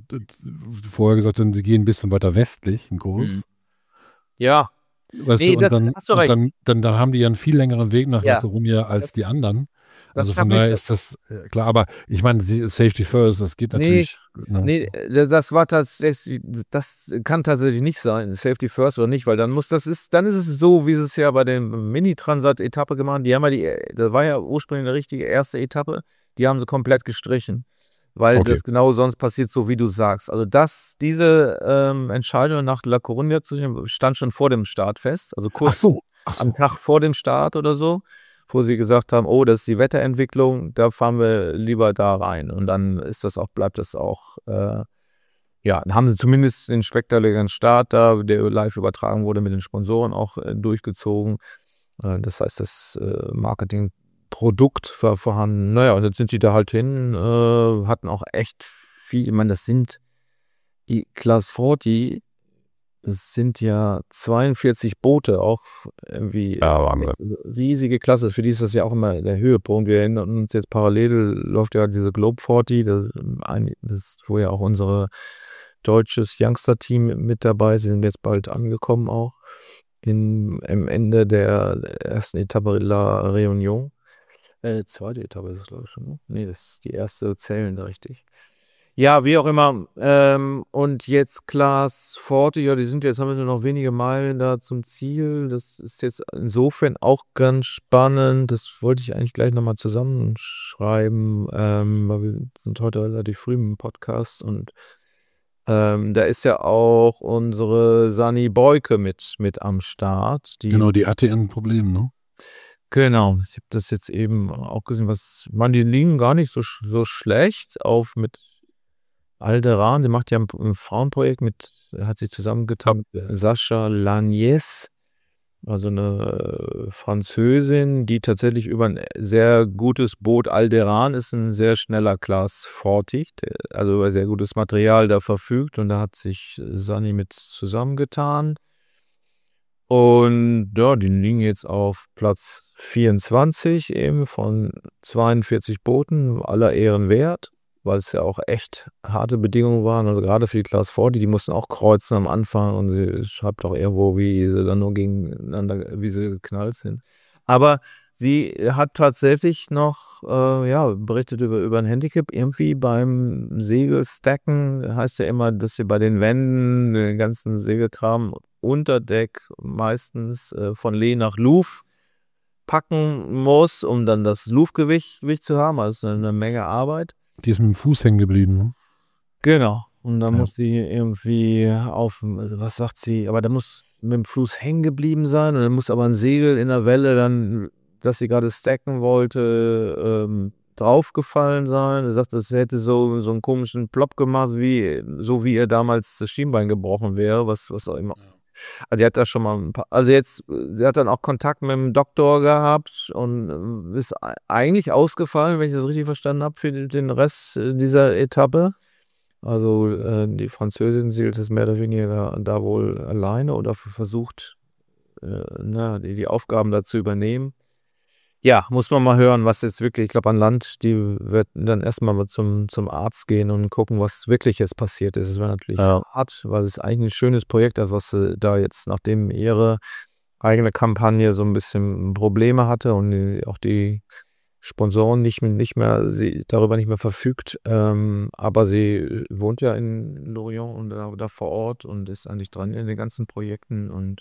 vorher gesagt haben, sie gehen ein bisschen weiter westlich, einen Kurs. Mhm. Ja. Weißt Nee, du, und das dann, hast du und recht. dann, dann, dann haben die ja einen viel längeren Weg nach Ja. La Coruña als Das- die anderen. das Also hab von ich- daher ist das äh, klar, aber ich meine, sie- Safety First, das geht Nee, natürlich. Ne? Nee, das war tatsächlich, das kann tatsächlich nicht sein, Safety First oder nicht, weil dann muss das ist, dann ist es so, wie sie es ja bei der Mini-Transat-Etappe gemacht haben. Die haben ja die, das war ja ursprünglich eine richtige erste Etappe, die haben sie komplett gestrichen, weil Okay. das genau sonst passiert, so wie du sagst. Also das, diese ähm, Entscheidung nach La Coruña zu nehmen, stand schon vor dem Start fest, also Ach kurz so. Ach so. am Tag vor dem Start oder so, wo sie gesagt haben, oh, das ist die Wetterentwicklung, da fahren wir lieber da rein. Und dann ist das auch, bleibt das auch, äh, ja, dann haben sie zumindest den spektakulären Start da, der live übertragen wurde, mit den Sponsoren auch äh, durchgezogen. Äh, das heißt, das äh, Marketingprodukt war vorhanden. Naja, und jetzt sind sie da halt hin, äh, hatten auch echt viel, ich meine, das sind die Class vierzig, das sind ja zweiundvierzig Boote, auch irgendwie Ja, Wahnsinn. riesige Klasse. Für die ist das ja auch immer der Höhepunkt. Wir erinnern uns jetzt parallel, läuft ja diese Globe vierzig, das, ein, das wo ja auch unser deutsches Youngster-Team mit dabei sind, jetzt bald angekommen auch. In, am Ende der ersten Etappe La Réunion. Äh, zweite Etappe ist es, glaube ich, schon. Ne? Nee, das ist die erste zählende, richtig. Ja, wie auch immer. Ähm, und jetzt Class vierzig, ja, die sind jetzt, haben wir nur noch wenige Meilen da zum Ziel. Das ist jetzt insofern auch ganz spannend. Das wollte ich eigentlich gleich nochmal zusammenschreiben, ähm, weil wir sind heute relativ früh im Podcast und ähm, da ist ja auch unsere Sani Boyke mit, mit am Start. Die, Genau, die hatte ein Problem, ne? Genau, ich habe das jetzt eben auch gesehen, was, man, die liegen gar nicht so, sch- so schlecht auf mit Alderan. Sie macht ja ein, ein Frauenprojekt mit, hat sich zusammengetan mit Sascha Lagnes, also eine äh, Französin, die tatsächlich über ein sehr gutes Boot, Alderan ist ein sehr schneller Class vierzig, der also über sehr gutes Material da verfügt und da hat sich Sani mit zusammengetan. Und ja, die liegen jetzt auf Platz vierundzwanzig eben von zweiundvierzig Booten, aller Ehren wert, weil es ja auch echt harte Bedingungen waren. Also gerade für die Class vierzig, die mussten auch kreuzen am Anfang und sie schreibt auch irgendwo, wie sie dann nur gegeneinander, wie sie geknallt sind. Aber sie hat tatsächlich noch, äh, ja, berichtet über, über ein Handicap. Irgendwie beim Segelstacken heißt ja immer, dass sie bei den Wänden den ganzen Segelkram unter Deck meistens äh, von Lee nach Louvre packen muss, um dann das Louvre-Gewicht Gewicht zu haben. Also eine Menge Arbeit. Die ist mit dem Fuß hängen geblieben, ne? Genau. Und dann Ja. muss sie irgendwie auf, also was sagt sie, aber da muss, mit dem Fluss hängen geblieben sein und dann muss aber ein Segel in der Welle dann, das sie gerade stacken wollte, ähm, draufgefallen sein. Er sagt, das hätte so, so einen komischen Plop gemacht, wie, so wie ihr damals das Schienbein gebrochen wäre, was, was auch immer. Also die hat da schon mal ein paar, also jetzt, sie hat dann auch Kontakt mit dem Doktor gehabt und ist eigentlich ausgefallen, wenn ich das richtig verstanden habe, für den Rest dieser Etappe. Also äh, die Französin sieht es mehr oder weniger da wohl alleine oder versucht, äh, na, die, die Aufgaben da zu übernehmen. Ja, muss man mal hören, was jetzt wirklich, ich glaube an Land, die wird dann erstmal zum, zum Arzt gehen und gucken, was wirklich jetzt passiert ist. Das wäre natürlich ja. hart, weil es eigentlich ein schönes Projekt ist, was sie da jetzt, nachdem ihre eigene Kampagne so ein bisschen Probleme hatte und die, auch die Sponsoren nicht, nicht mehr, sie darüber nicht mehr verfügt, ähm, aber sie wohnt ja in Lorient und da, da vor Ort und ist eigentlich dran in den ganzen Projekten und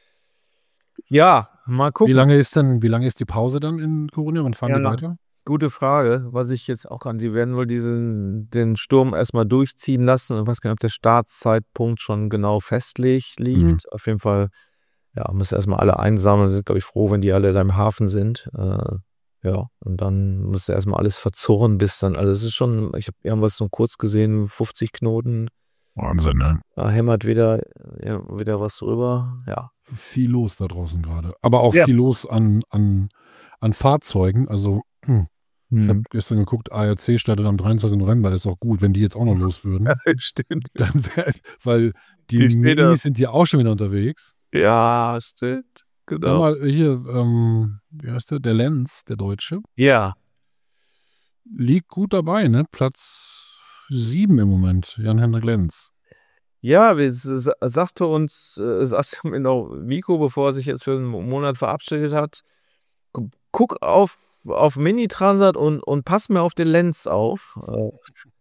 ja, mal gucken. Wie lange ist denn, wie lange ist die Pause dann in Coruña? Wann fahren ja, die weiter? Gute Frage, was ich jetzt auch kann. Die werden wohl diesen, den Sturm erstmal durchziehen lassen und ich weiß gar nicht, ob der Startzeitpunkt schon genau festlegt liegt. Mhm. Auf jeden Fall, ja, müssen erstmal alle einsammeln. Sind, glaube ich, froh, wenn die alle da im Hafen sind. Äh, ja, und dann muss erstmal alles verzurren bis dann. Also es ist schon, ich habe irgendwas so kurz gesehen, fünfzig Knoten. Wahnsinn, ne? Da hämmert wieder, ja, wieder was drüber. Ja. Viel los da draußen gerade. Aber auch ja. viel los an, an, an Fahrzeugen. Also hm. ich habe gestern geguckt, A R C startet am dreiundzwanzigsten November. Das ist auch gut, wenn die jetzt auch noch los würden. Ja, stimmt. Dann wär, weil die, die Minis sind ja auch schon wieder unterwegs. Ja, stimmt. Genau. Mal hier, ähm, wie heißt der? Der Lenz, der Deutsche. Ja. Liegt gut dabei, ne? Platz sieben im Moment. Jan-Henrik Lenz. Ja, es sagte uns, äh, sagte mir noch Miko, bevor er sich jetzt für einen Monat verabschiedet hat, guck auf, auf Mini-Transat und, und pass mir auf den Lenz auf. Äh,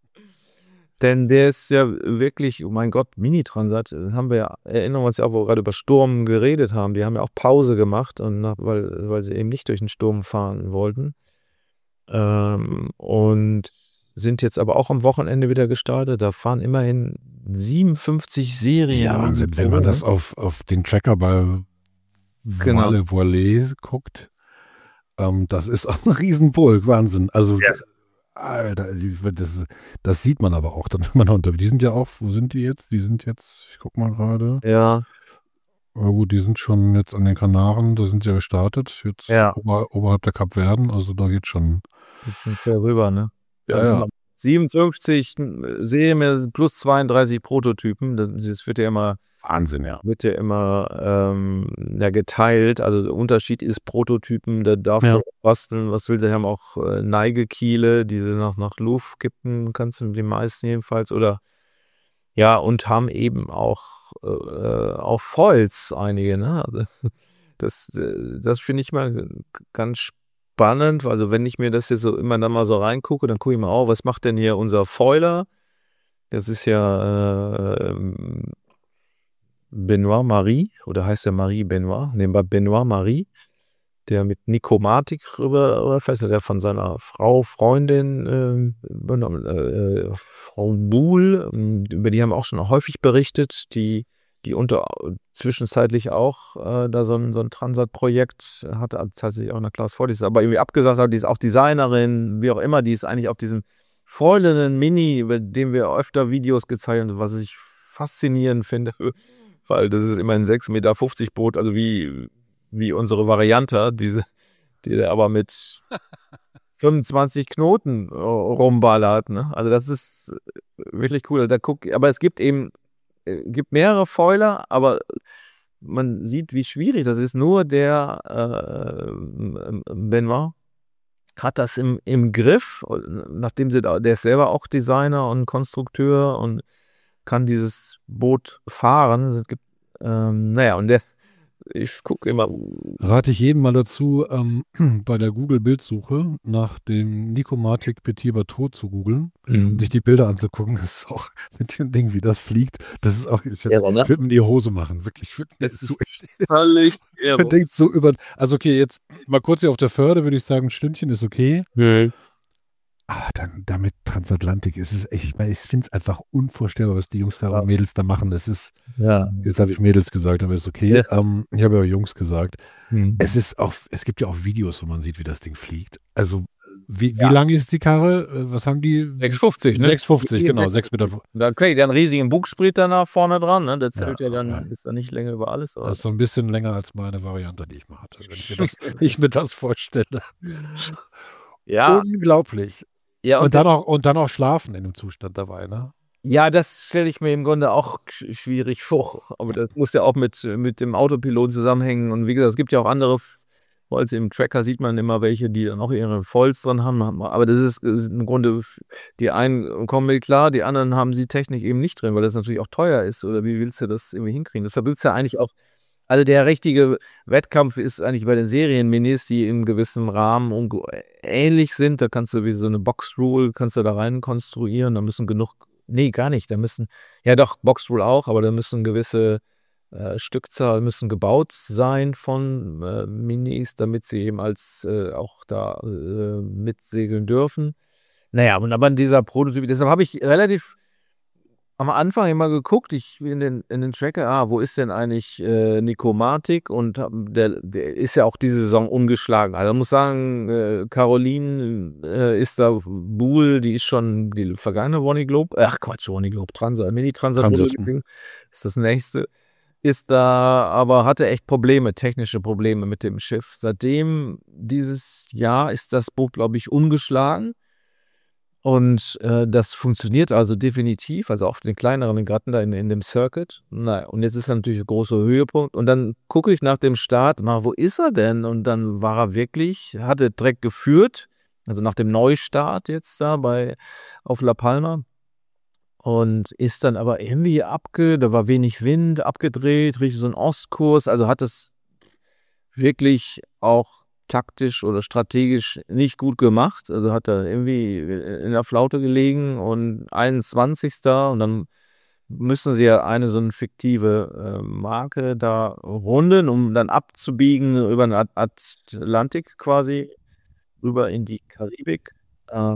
denn der ist ja wirklich, oh mein Gott, Mini-Transat, haben wir ja, erinnern wir uns ja auch, wo wir gerade über Sturm geredet haben, die haben ja auch Pause gemacht, und nach, weil, weil sie eben nicht durch den Sturm fahren wollten. Ähm, und sind jetzt aber auch am Wochenende wieder gestartet. Da fahren immerhin siebenundfünfzig Serien. Ja, Wahnsinn, wenn man das auf, auf den Tracker bei genau. Valle Voilet guckt, ähm, das ist auch ein Riesenpulk, Wahnsinn. Also, ja. Alter, das, das sieht man aber auch. Dann, wenn man unter, die sind ja auch, wo sind die jetzt? Die sind jetzt, ich guck mal gerade. Ja. Na gut, die sind schon jetzt an den Kanaren, da sind sie ja gestartet, jetzt ja. ober, oberhalb der Kapverden, also da geht schon. Rüber, ne? Ja, also ja. siebenundfünfzig Serien plus zweiunddreißig Prototypen, das wird ja immer Wahnsinn, ja. Wird ja immer ähm, ja, geteilt, also der Unterschied ist Prototypen, da darfst ja. du basteln, was willst du, haben auch äh, Neigekiele, die du nach, nach Luft kippen kannst, mit den meisten jedenfalls, oder ja, und haben eben auch äh, auf Holz einige, ne? Also, das das finde ich mal ganz spannend, also wenn ich mir das jetzt so immer dann mal so reingucke, dann gucke ich mal, oh, was macht denn hier unser Foiler? Das ist ja äh, Benoit Marie, oder heißt der Marie Benoit? Nehmen wir Benoit Marie, der mit Nikomatik rüber, rüberfährt, der von seiner Frau, Freundin, äh, äh, Frau Buhl, über die haben wir auch schon häufig berichtet, die, die unter zwischenzeitlich auch äh, da so ein, so ein Transat-Projekt hatte, also tatsächlich auch eine Klasse vor, die ist aber irgendwie abgesagt hat, die ist auch Designerin, wie auch immer, die ist eigentlich auf diesem foilenden Mini, über den wir öfter Videos gezeigt haben, was ich faszinierend finde, weil das ist immer ein sechs Meter fünfzig Boot, also wie, wie unsere Variante, diese, die der aber mit fünfundzwanzig Knoten rumballert. Ne? Also das ist wirklich cool. Da guck, aber es gibt eben gibt mehrere Foiler, aber man sieht, wie schwierig das ist. Nur der äh, Benoit hat das im, im Griff, nachdem sie da, der ist selber auch Designer und Konstrukteur und kann dieses Boot fahren. Es gibt, ähm, naja, und der, ich gucke immer. Rate ich jedem mal dazu, ähm, bei der Google-Bildsuche nach dem Nikomatic Petit Bateau zu googeln mhm. und sich die Bilder anzugucken. Das ist auch mit dem Ding, wie das fliegt. Das ist auch, ich, ja, ne? ich würde mir die Hose machen. Wirklich. wirklich das ist so, völlig man denkt so über, also okay, jetzt mal kurz hier auf der Förde würde ich sagen, ein Stündchen ist okay. Mhm. Ah, dann damit Transatlantik ist es echt, ich meine, ich finde es einfach unvorstellbar, was die Jungs da Krass. und Mädels da machen. Das ist, Ja. jetzt habe ich Mädels gesagt, aber ist okay. Ja. Ähm, ich habe ja Jungs gesagt. Hm. Es ist auch, es gibt ja auch Videos, wo man sieht, wie das Ding fliegt. Also, wie, Ja. wie lang ist die Karre? Äh, Was haben die? sechs fünfzig, ne? sechs fünfzig, genau, sechs- sechs Meter. Da kriegt er einen riesigen Bugsprit danach vorne dran, ne? Der zählt ja, Ja, dann, ja. ist dann nicht länger über alles. aber Das ist so ein bisschen länger als meine Variante, die ich mal hatte, wenn ich mir das, ich mir das vorstelle. ja, Unglaublich. ja, Und und dann auch, und dann auch schlafen in dem Zustand dabei, ne? ja, das stelle ich mir im Grunde auch sch- schwierig vor. Aber das muss ja auch mit, mit dem Autopilot zusammenhängen. Und wie gesagt, es gibt ja auch andere Foils. Im Tracker sieht man immer welche, die dann auch ihre Foils dran haben. Aber das ist, ist im Grunde, die einen kommen mit klar, die anderen haben die Technik eben nicht drin, weil das natürlich auch teuer ist. Oder wie willst du das irgendwie hinkriegen? Das verbirgt ja eigentlich auch. Also der richtige Wettkampf ist eigentlich bei den Serienminis, die in gewissem Rahmen unge- ähnlich sind. Da kannst du wie so eine Box-Rule, kannst du da rein konstruieren. Da müssen genug, nee, gar nicht. Da müssen, ja doch, Box-Rule auch, aber da müssen gewisse äh, Stückzahl müssen gebaut sein von äh, Minis, damit sie eben als äh, auch da äh, mitsegeln dürfen. Naja, und aber in dieser Prototyp, deshalb habe ich relativ am Anfang immer geguckt, ich bin in den, in den Tracker, ah, wo ist denn eigentlich äh, Nicomatic? Und hab- der, der ist ja auch diese Saison ungeschlagen. Also ich muss sagen, äh, Caroline äh, ist da, Buhl, die ist schon die vergangene Ronnie Globe, ach Quatsch, Ronnie Globe, Transat, Mini-Transat, Transat. ist das nächste. Ist da, aber hatte echt Probleme, technische Probleme mit dem Schiff. Seitdem dieses Jahr ist das Boot, glaube ich, ungeschlagen. Und äh, das funktioniert also definitiv, also auf den kleineren Regatten da in, in dem Circuit. Na, und jetzt ist natürlich der große Höhepunkt. Und dann gucke ich nach dem Start, mal, wo ist er denn? Und dann war er wirklich, hatte direkt geführt, also nach dem Neustart jetzt da bei auf La Palma. Und ist dann aber irgendwie abge, da war wenig Wind, abgedreht, richtig so ein Ostkurs. Also hat es wirklich auch taktisch oder strategisch nicht gut gemacht. Also hat er irgendwie in der Flaute gelegen und einundzwanzigster und dann müssen sie ja eine so eine fiktive äh, Marke da runden, um dann abzubiegen über den At- Atlantik quasi rüber in die Karibik. Ähm,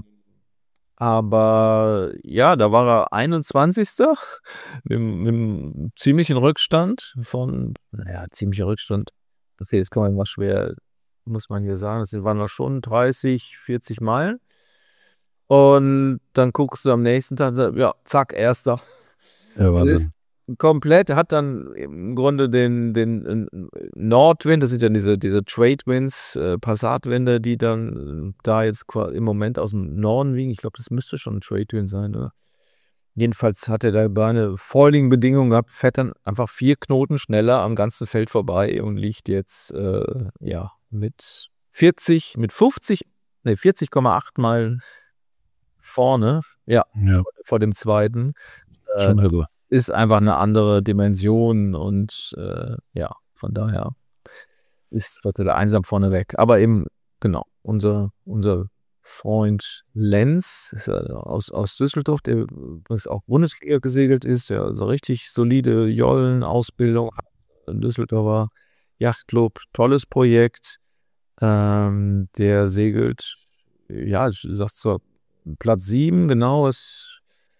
aber ja, da war er einundzwanzigster mit, mit einem ziemlichen Rückstand von, naja, ziemlicher Rückstand. Okay, das kann man mal schwer, muss man hier sagen, das waren noch schon dreißig, vierzig Meilen. Und dann guckst du am nächsten Tag, ja, zack, erster. Ja, Das ist Wahnsinn. komplett, hat dann im Grunde den, den äh, Nordwind, das sind ja diese, diese Trade Winds, äh, Passatwinde, die dann äh, da jetzt qua- im Moment aus dem Norden wiegen. Ich glaube, das müsste schon ein Trade Wind sein, oder? Jedenfalls hat er da bei einer Foiling-Bedingung gehabt, fährt dann einfach vier Knoten schneller am ganzen Feld vorbei und liegt jetzt, äh, ja, mit vierzig, mit fünfzig, ne, vierzig Komma acht Meilen vorne, ja, Ja, vor dem zweiten. Äh, schon irre. ist einfach eine andere Dimension und äh, ja, von daher ist der einsam vorne weg. Aber eben, genau, unser, unser Freund Lenz ist ja aus, aus Düsseldorf, der übrigens auch Bundesliga gesegelt ist, der so richtig solide Jollen-Ausbildung hat. Düsseldorfer Yachtclub, tolles Projekt. Ähm, der segelt, ja, ich sag zwar Platz sieben, genau, ist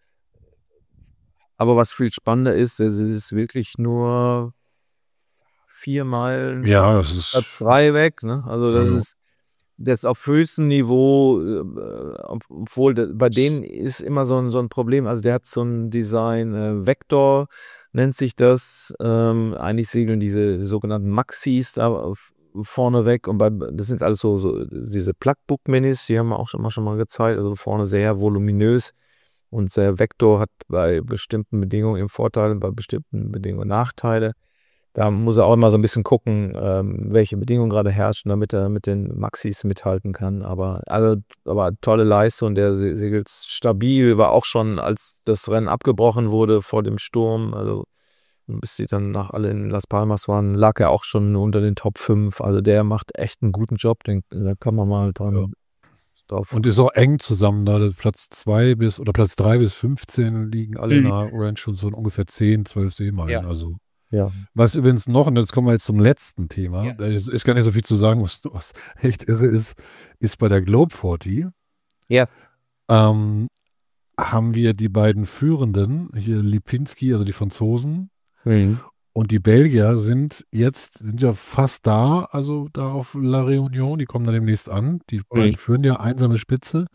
aber was viel spannender ist, es ist wirklich nur vier Meilen Ja, das ist. Platz drei weg. Ne? Also das Ja. ist das auf höchstem Niveau, äh, obwohl da, bei denen ist immer so ein, so ein Problem. Also der hat so ein Design, äh, Vector nennt sich das. Ähm, eigentlich segeln diese sogenannten Maxis da auf, vorne weg. Und bei, das sind alles so, so diese Plugbook-Minis, die haben wir auch schon mal, schon mal gezeigt. Also vorne sehr voluminös. Und der Vector hat bei bestimmten Bedingungen eben Vorteile, bei bestimmten Bedingungen Nachteile. Da muss er auch immer so ein bisschen gucken, ähm, welche Bedingungen gerade herrschen, damit er mit den Maxis mithalten kann. Aber, also, aber tolle Leistung, der se- segelt stabil, war auch schon, als das Rennen abgebrochen wurde vor dem Sturm, also bis sie dann nach alle in Las Palmas waren, lag er auch schon unter den Top fünf. Also der macht echt einen guten Job, den, da kann man mal dran Ja. drauf. Und ist auch eng zusammen, da Platz zwei bis oder Platz drei bis fünfzehn liegen alle in einer Range schon so ungefähr zehn, zwölf Seemeilen. Ja. Also ja. was übrigens noch, und jetzt kommen wir jetzt zum letzten Thema, Ja. da ist, ist gar nicht so viel zu sagen, was, was echt irre ist, ist bei der Globe vierzig. Ja. ähm, haben wir die beiden Führenden, hier Lipinski, also die Franzosen, Mhm. und die Belgier sind jetzt, sind ja fast da, also da auf La Réunion, die kommen da demnächst an. Die beiden Mhm. führen ja einsame Spitze.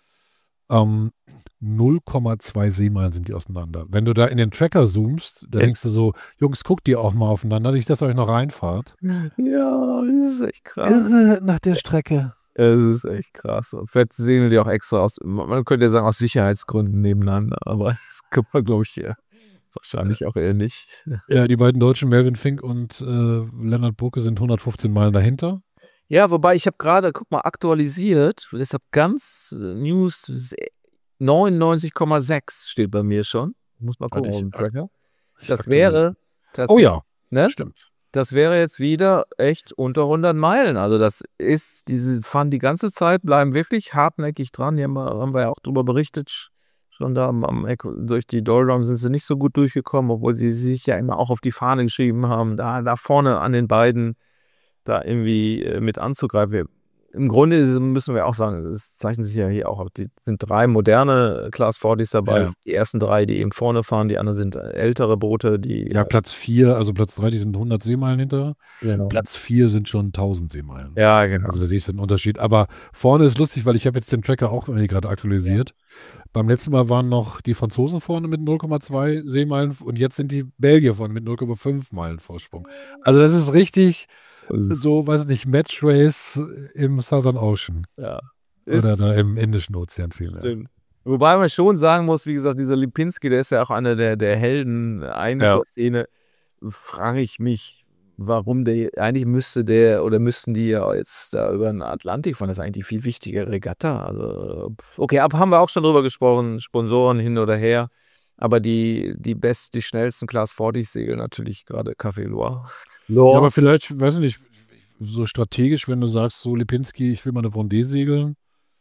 Ähm, null Komma zwei Seemeilen sind die auseinander. Wenn du da in den Tracker zoomst, da Es- denkst du so, Jungs, guckt ihr auch mal aufeinander, nicht, dass ihr euch noch reinfahrt. Ja, das ist echt krass. Irre nach der Strecke. Es ist echt krass. Und vielleicht sehen die auch extra aus, man könnte ja sagen, aus Sicherheitsgründen nebeneinander, aber das kann man, glaube ich, ja, wahrscheinlich auch eher nicht. Ja, die beiden Deutschen, Melvin Fink und äh, Lennart Burke, sind hundertfünfzehn Meilen dahinter. Ja, wobei ich habe gerade, guck mal, aktualisiert, deshalb ganz äh, News neunundneunzig Komma sechs steht bei mir schon. Muss mal gucken Warte, auf ich- dem Tracker. Ich Das aktualisiere. wäre, das, Oh ja, ne? stimmt. Das wäre jetzt wieder echt unter hundert Meilen. Also das ist, diese fahren die ganze Zeit, bleiben wirklich hartnäckig dran. Die haben wir, haben wir ja auch drüber berichtet. Schon da am, am Eck, durch die Doldrum sind sie nicht so gut durchgekommen, obwohl sie sich ja immer auch auf die Fahne geschrieben haben, da, da vorne an den beiden da irgendwie äh, mit anzugreifen. Im Grunde ist- müssen wir auch sagen, es zeichnen sich ja hier auch ab. Die sind drei moderne Class vierzig dabei. Ja. Die ersten drei, die eben vorne fahren, die anderen sind äh, ältere Boote, die. Ja, Platz vier, also Platz drei, die sind hundert Seemeilen hinter. Genau. Platz vier sind schon tausend Seemeilen. Ja, genau. Also da siehst du den Unterschied. Aber vorne ist lustig, weil ich habe jetzt den Tracker auch irgendwie gerade aktualisiert. Beim letzten Mal waren noch die Franzosen vorne mit null Komma zwei Seemeilen und jetzt sind die Belgier vorne mit null Komma fünf Meilen Vorsprung. Also das ist richtig Das ist- so, weiß ich nicht, Match Race im Southern Ocean. ja. Ist Oder da im Indischen Ozean vielmehr. Stimmt. Wobei man schon sagen muss, wie gesagt, dieser Lipinski, der ist ja auch einer der, der Helden eigentlich Ja. der Szene. Frage ich mich, warum der, eigentlich müsste der oder müssten die ja jetzt da über den Atlantik fahren. Das ist eigentlich die viel wichtigere Regatta. Also, okay, aber haben wir auch schon drüber gesprochen, Sponsoren hin oder her. Aber die, die best, die schnellsten Class vierzig segeln natürlich gerade Café Loire. Ja, aber vielleicht, weiß ich nicht, so strategisch, wenn du sagst, so Lipinski, ich will mal eine Vendée segeln,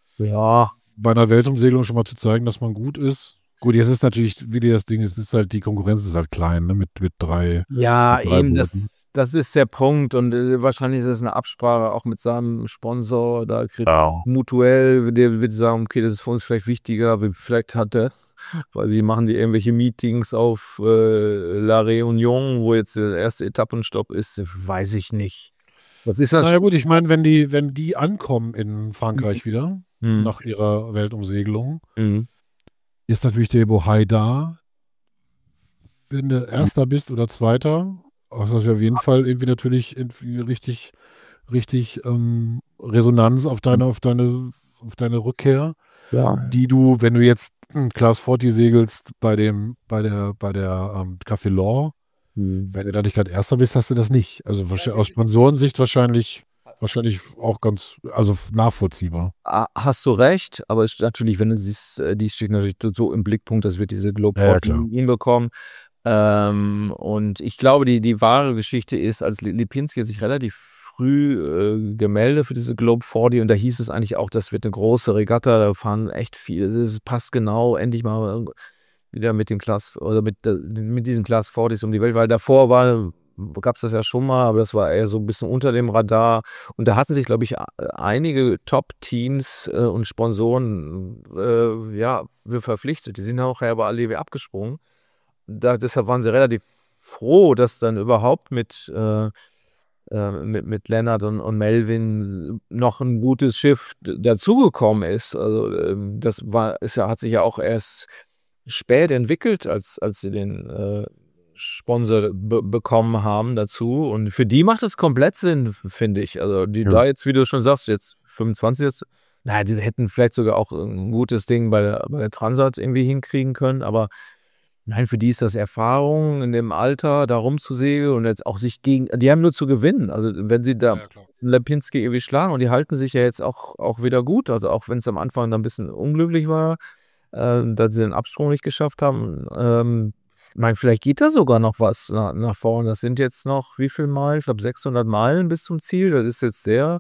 Ja, bei einer Weltumsegelung schon mal zu zeigen, dass man gut ist. Gut, jetzt ist natürlich, wie dir das Ding ist, ist halt, die Konkurrenz ist halt klein, ne, mit, mit drei. Ja, Mit drei eben, Booten. das, das ist der Punkt. Und äh, wahrscheinlich ist es eine Absprache auch mit seinem Sponsor. Da kriegt Ja. mutuell, der wird sagen, okay, das ist für uns vielleicht wichtiger. wie- Vielleicht hat er, weil sie machen die irgendwelche Meetings auf äh, La Réunion, wo jetzt der erste Etappenstopp ist, weiß ich nicht. Was ist das? Naja gut, ich meine, wenn die, wenn die ankommen in Frankreich wieder, Hm. nach ihrer Weltumsegelung, Hm. ist natürlich der Bohai da. Wenn du Erster bist oder Zweiter, hast du auf jeden Fall irgendwie natürlich irgendwie richtig, richtig ähm, Resonanz auf deine, auf deine, auf deine Rückkehr, Ja. die du, wenn du jetzt hm, Class vierzig segelst bei dem, bei der, bei der ähm, Café L'Or, Hm. wenn du da nicht gerade Erster bist, hast du das nicht. Also wahrscheinlich, aus Sponsorensicht wahrscheinlich, wahrscheinlich auch ganz, also nachvollziehbar. Ah, Hast du recht, aber es ist natürlich, wenn du siehst, äh, die steht natürlich so im Blickpunkt, dass wir diese Globe Ja, ja, vierzig klar. hinbekommen. Ähm, und ich glaube, die, die wahre Geschichte ist, als Li- Lipinski hat sich relativ früh äh, gemeldet für diese Globe vierzig und da hieß es eigentlich auch, das wird eine große Regatta, da fahren echt viele, das passt genau, endlich mal wieder mit dem Class oder mit, der- mit diesem Class vierzig um die Welt, weil davor war gab es das ja schon mal, aber das war eher so ein bisschen unter dem Radar. Und da hatten sich, glaube ich, a- einige Top-Teams äh, und Sponsoren äh, ja, wir verpflichtet. Die sind auch ja bei Alevi abgesprungen. Da, deshalb waren sie relativ froh, dass dann überhaupt mit, äh, äh, mit, mit Lennart und, und Melvin noch ein gutes Schiff d- dazugekommen ist. Also ähm, das war, ist ja, hat sich ja auch erst spät entwickelt, als, als sie den äh, Sponsor be bekommen haben dazu. Und für die macht es komplett Sinn, finde ich. Also die Ja. da jetzt, wie du schon sagst, jetzt fünfundzwanzig jetzt, naja, die hätten vielleicht sogar auch ein gutes Ding bei der, bei der Transat irgendwie hinkriegen können, aber nein, für die ist das Erfahrung in dem Alter, da rumzusegeln und jetzt auch sich gegen, die haben nur zu gewinnen. Also wenn sie da klar. Lipinski irgendwie schlagen und die halten sich ja jetzt auch, auch wieder gut. Also auch wenn es am Anfang dann ein bisschen unglücklich war, äh, dass sie den Absprung nicht geschafft haben. Ähm, ich meine, vielleicht geht da sogar noch was nach, nach vorne. Das sind jetzt noch wie viel Meilen? Ich glaube sechshundert Meilen bis zum Ziel. Das ist jetzt sehr,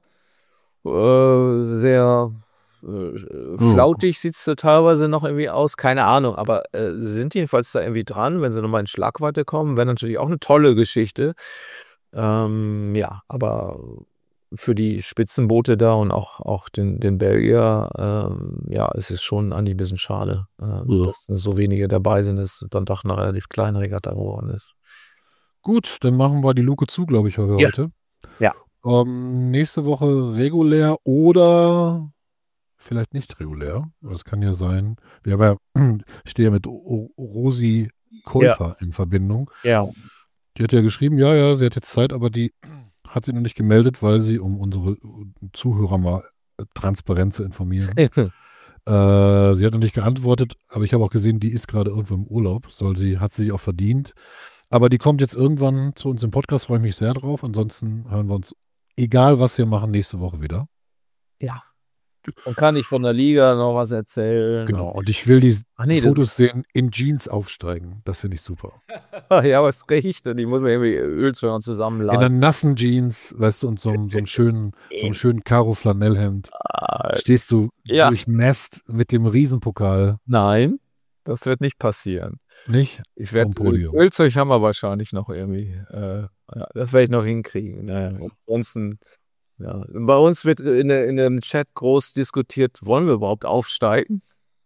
äh, sehr äh, flautig sieht es da teilweise noch irgendwie aus. Keine Ahnung, aber äh, sie sind jedenfalls da irgendwie dran. Wenn sie nochmal in Schlagweite kommen, wäre natürlich auch eine tolle Geschichte. Ähm, ja, aber für die Spitzenboote da und auch, auch den, den Belgier, ähm, ja, es ist schon eigentlich ein bisschen schade, äh, ja. dass so wenige dabei sind, dass dann doch eine relativ kleine Regatta geworden ist. Gut, dann machen wir die Luke zu, glaube ich, für ja. heute. Ja. Ähm, nächste Woche regulär oder vielleicht nicht regulär. Das kann ja sein. Wir haben ja, ich stehe ja mit o- Rosi Kolper ja. in Verbindung. Ja. Die hat ja geschrieben, ja, ja, sie hat jetzt Zeit, aber die hat sie noch nicht gemeldet, weil sie, um unsere Zuhörer mal transparent zu informieren, äh, sie hat noch nicht geantwortet, aber ich habe auch gesehen, die ist gerade irgendwo im Urlaub, soll sie, hat sie sich auch verdient. Aber die kommt jetzt irgendwann zu uns im Podcast, freue ich mich sehr drauf. Ansonsten hören wir uns, egal was wir machen, nächste Woche wieder. Ja. Und kann ich von der Liga noch was erzählen? Genau, und ich will die Ach nee, Fotos sehen, in Jeans aufsteigen. Das finde ich super. Ja, was riecht denn? Ich muss mir irgendwie Ölschirm zusammenladen. In einer nassen Jeans, weißt du, und so, so einem schönen, so einem schönen Karo-Flanellhemd. Ah, stehst du ja. durchnässt mit dem Riesenpokal. Nein, das wird nicht passieren. Nicht? Ich werde Ölzeug haben wir wahrscheinlich noch irgendwie. Äh, ja, das werde ich noch hinkriegen. Naja, ansonsten... Ja, bei uns wird in, in dem Chat groß diskutiert, wollen wir überhaupt aufsteigen?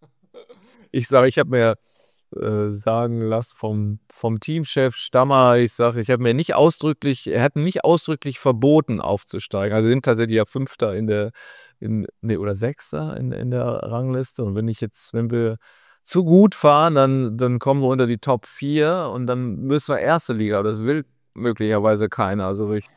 Ich sage, ich habe mir äh, sagen lassen vom, vom Teamchef Stammer, ich sage, ich habe mir nicht ausdrücklich, er hat nicht ausdrücklich verboten aufzusteigen. Also sind tatsächlich ja Fünfter in der, in, nee, oder Sechster in, in der Rangliste. Und wenn ich jetzt, wenn wir zu gut fahren, dann, dann kommen wir unter die Top vier und dann müssen wir erste Liga. Aber das will möglicherweise keiner. Also ich,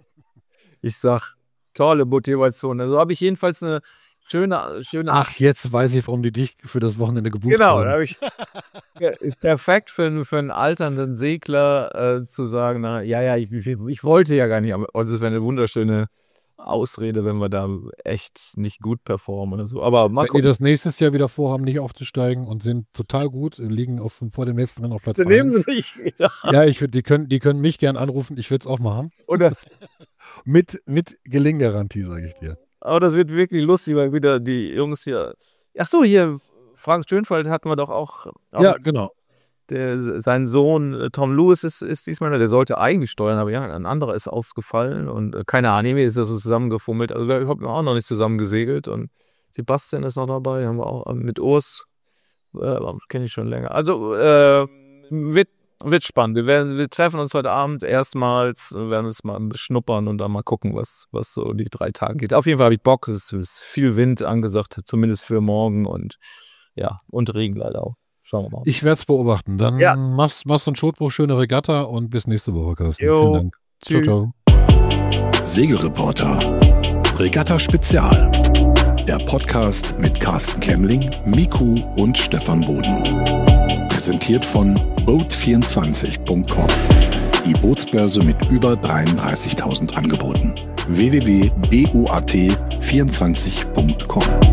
ich sag, tolle Motivation. Also habe ich jedenfalls eine schöne, schöne. Ach, jetzt weiß ich, warum die dich für das Wochenende gebucht genau, haben. Genau, ich, ja, ist perfekt für, für einen alternden Segler äh, zu sagen, na, ja, ja, ich, ich, ich wollte ja gar nicht. Also das wäre eine wunderschöne Ausrede, wenn wir da echt nicht gut performen oder so. Aber mal wenn gucken. die das nächstes Jahr wieder vorhaben, nicht aufzusteigen und sind total gut, liegen auf, vor dem letzten Rennen auf Platz eins. Nehmen sie nicht wieder. Ja, ich würd, die, können, die können mich gern anrufen, ich würde es auch machen. Und das mit, mit Gelinggarantie, sage ich dir. Aber das wird wirklich lustig, weil wieder die Jungs hier. Ach so, hier, Frank Schönfeld hatten wir doch auch. auch ja, genau. Der, sein Sohn Tom Lewis ist, ist diesmal, der sollte eigentlich steuern, aber ja, ein anderer ist aufgefallen und äh, keine Ahnung, wie ist das so zusammengefummelt. Also wir haben auch noch nicht zusammen gesegelt und Sebastian ist noch dabei, haben wir auch mit Urs, äh, kenne ich schon länger. Also äh, wird, wird spannend. Wir, werden, wir treffen uns heute Abend erstmals, werden uns mal beschnuppern und dann mal gucken, was, was so die drei Tage geht. Auf jeden Fall habe ich Bock, es ist viel Wind angesagt, zumindest für morgen und ja, und Regen leider auch. Schauen wir mal. Ich werde es beobachten. Dann ja. machst du einen Schotbruch, schöne Regatta und bis nächste Woche, Carsten. Jo. Vielen Dank. Tschüss. Ciao, ciao. Segelreporter. Regatta Spezial. Der Podcast mit Carsten Kemmling, Miku und Stefan Boden. Präsentiert von boat vierundzwanzig punkt com. Die Bootsbörse mit über dreiunddreißigtausend Angeboten. w w w punkt boat vierundzwanzig punkt com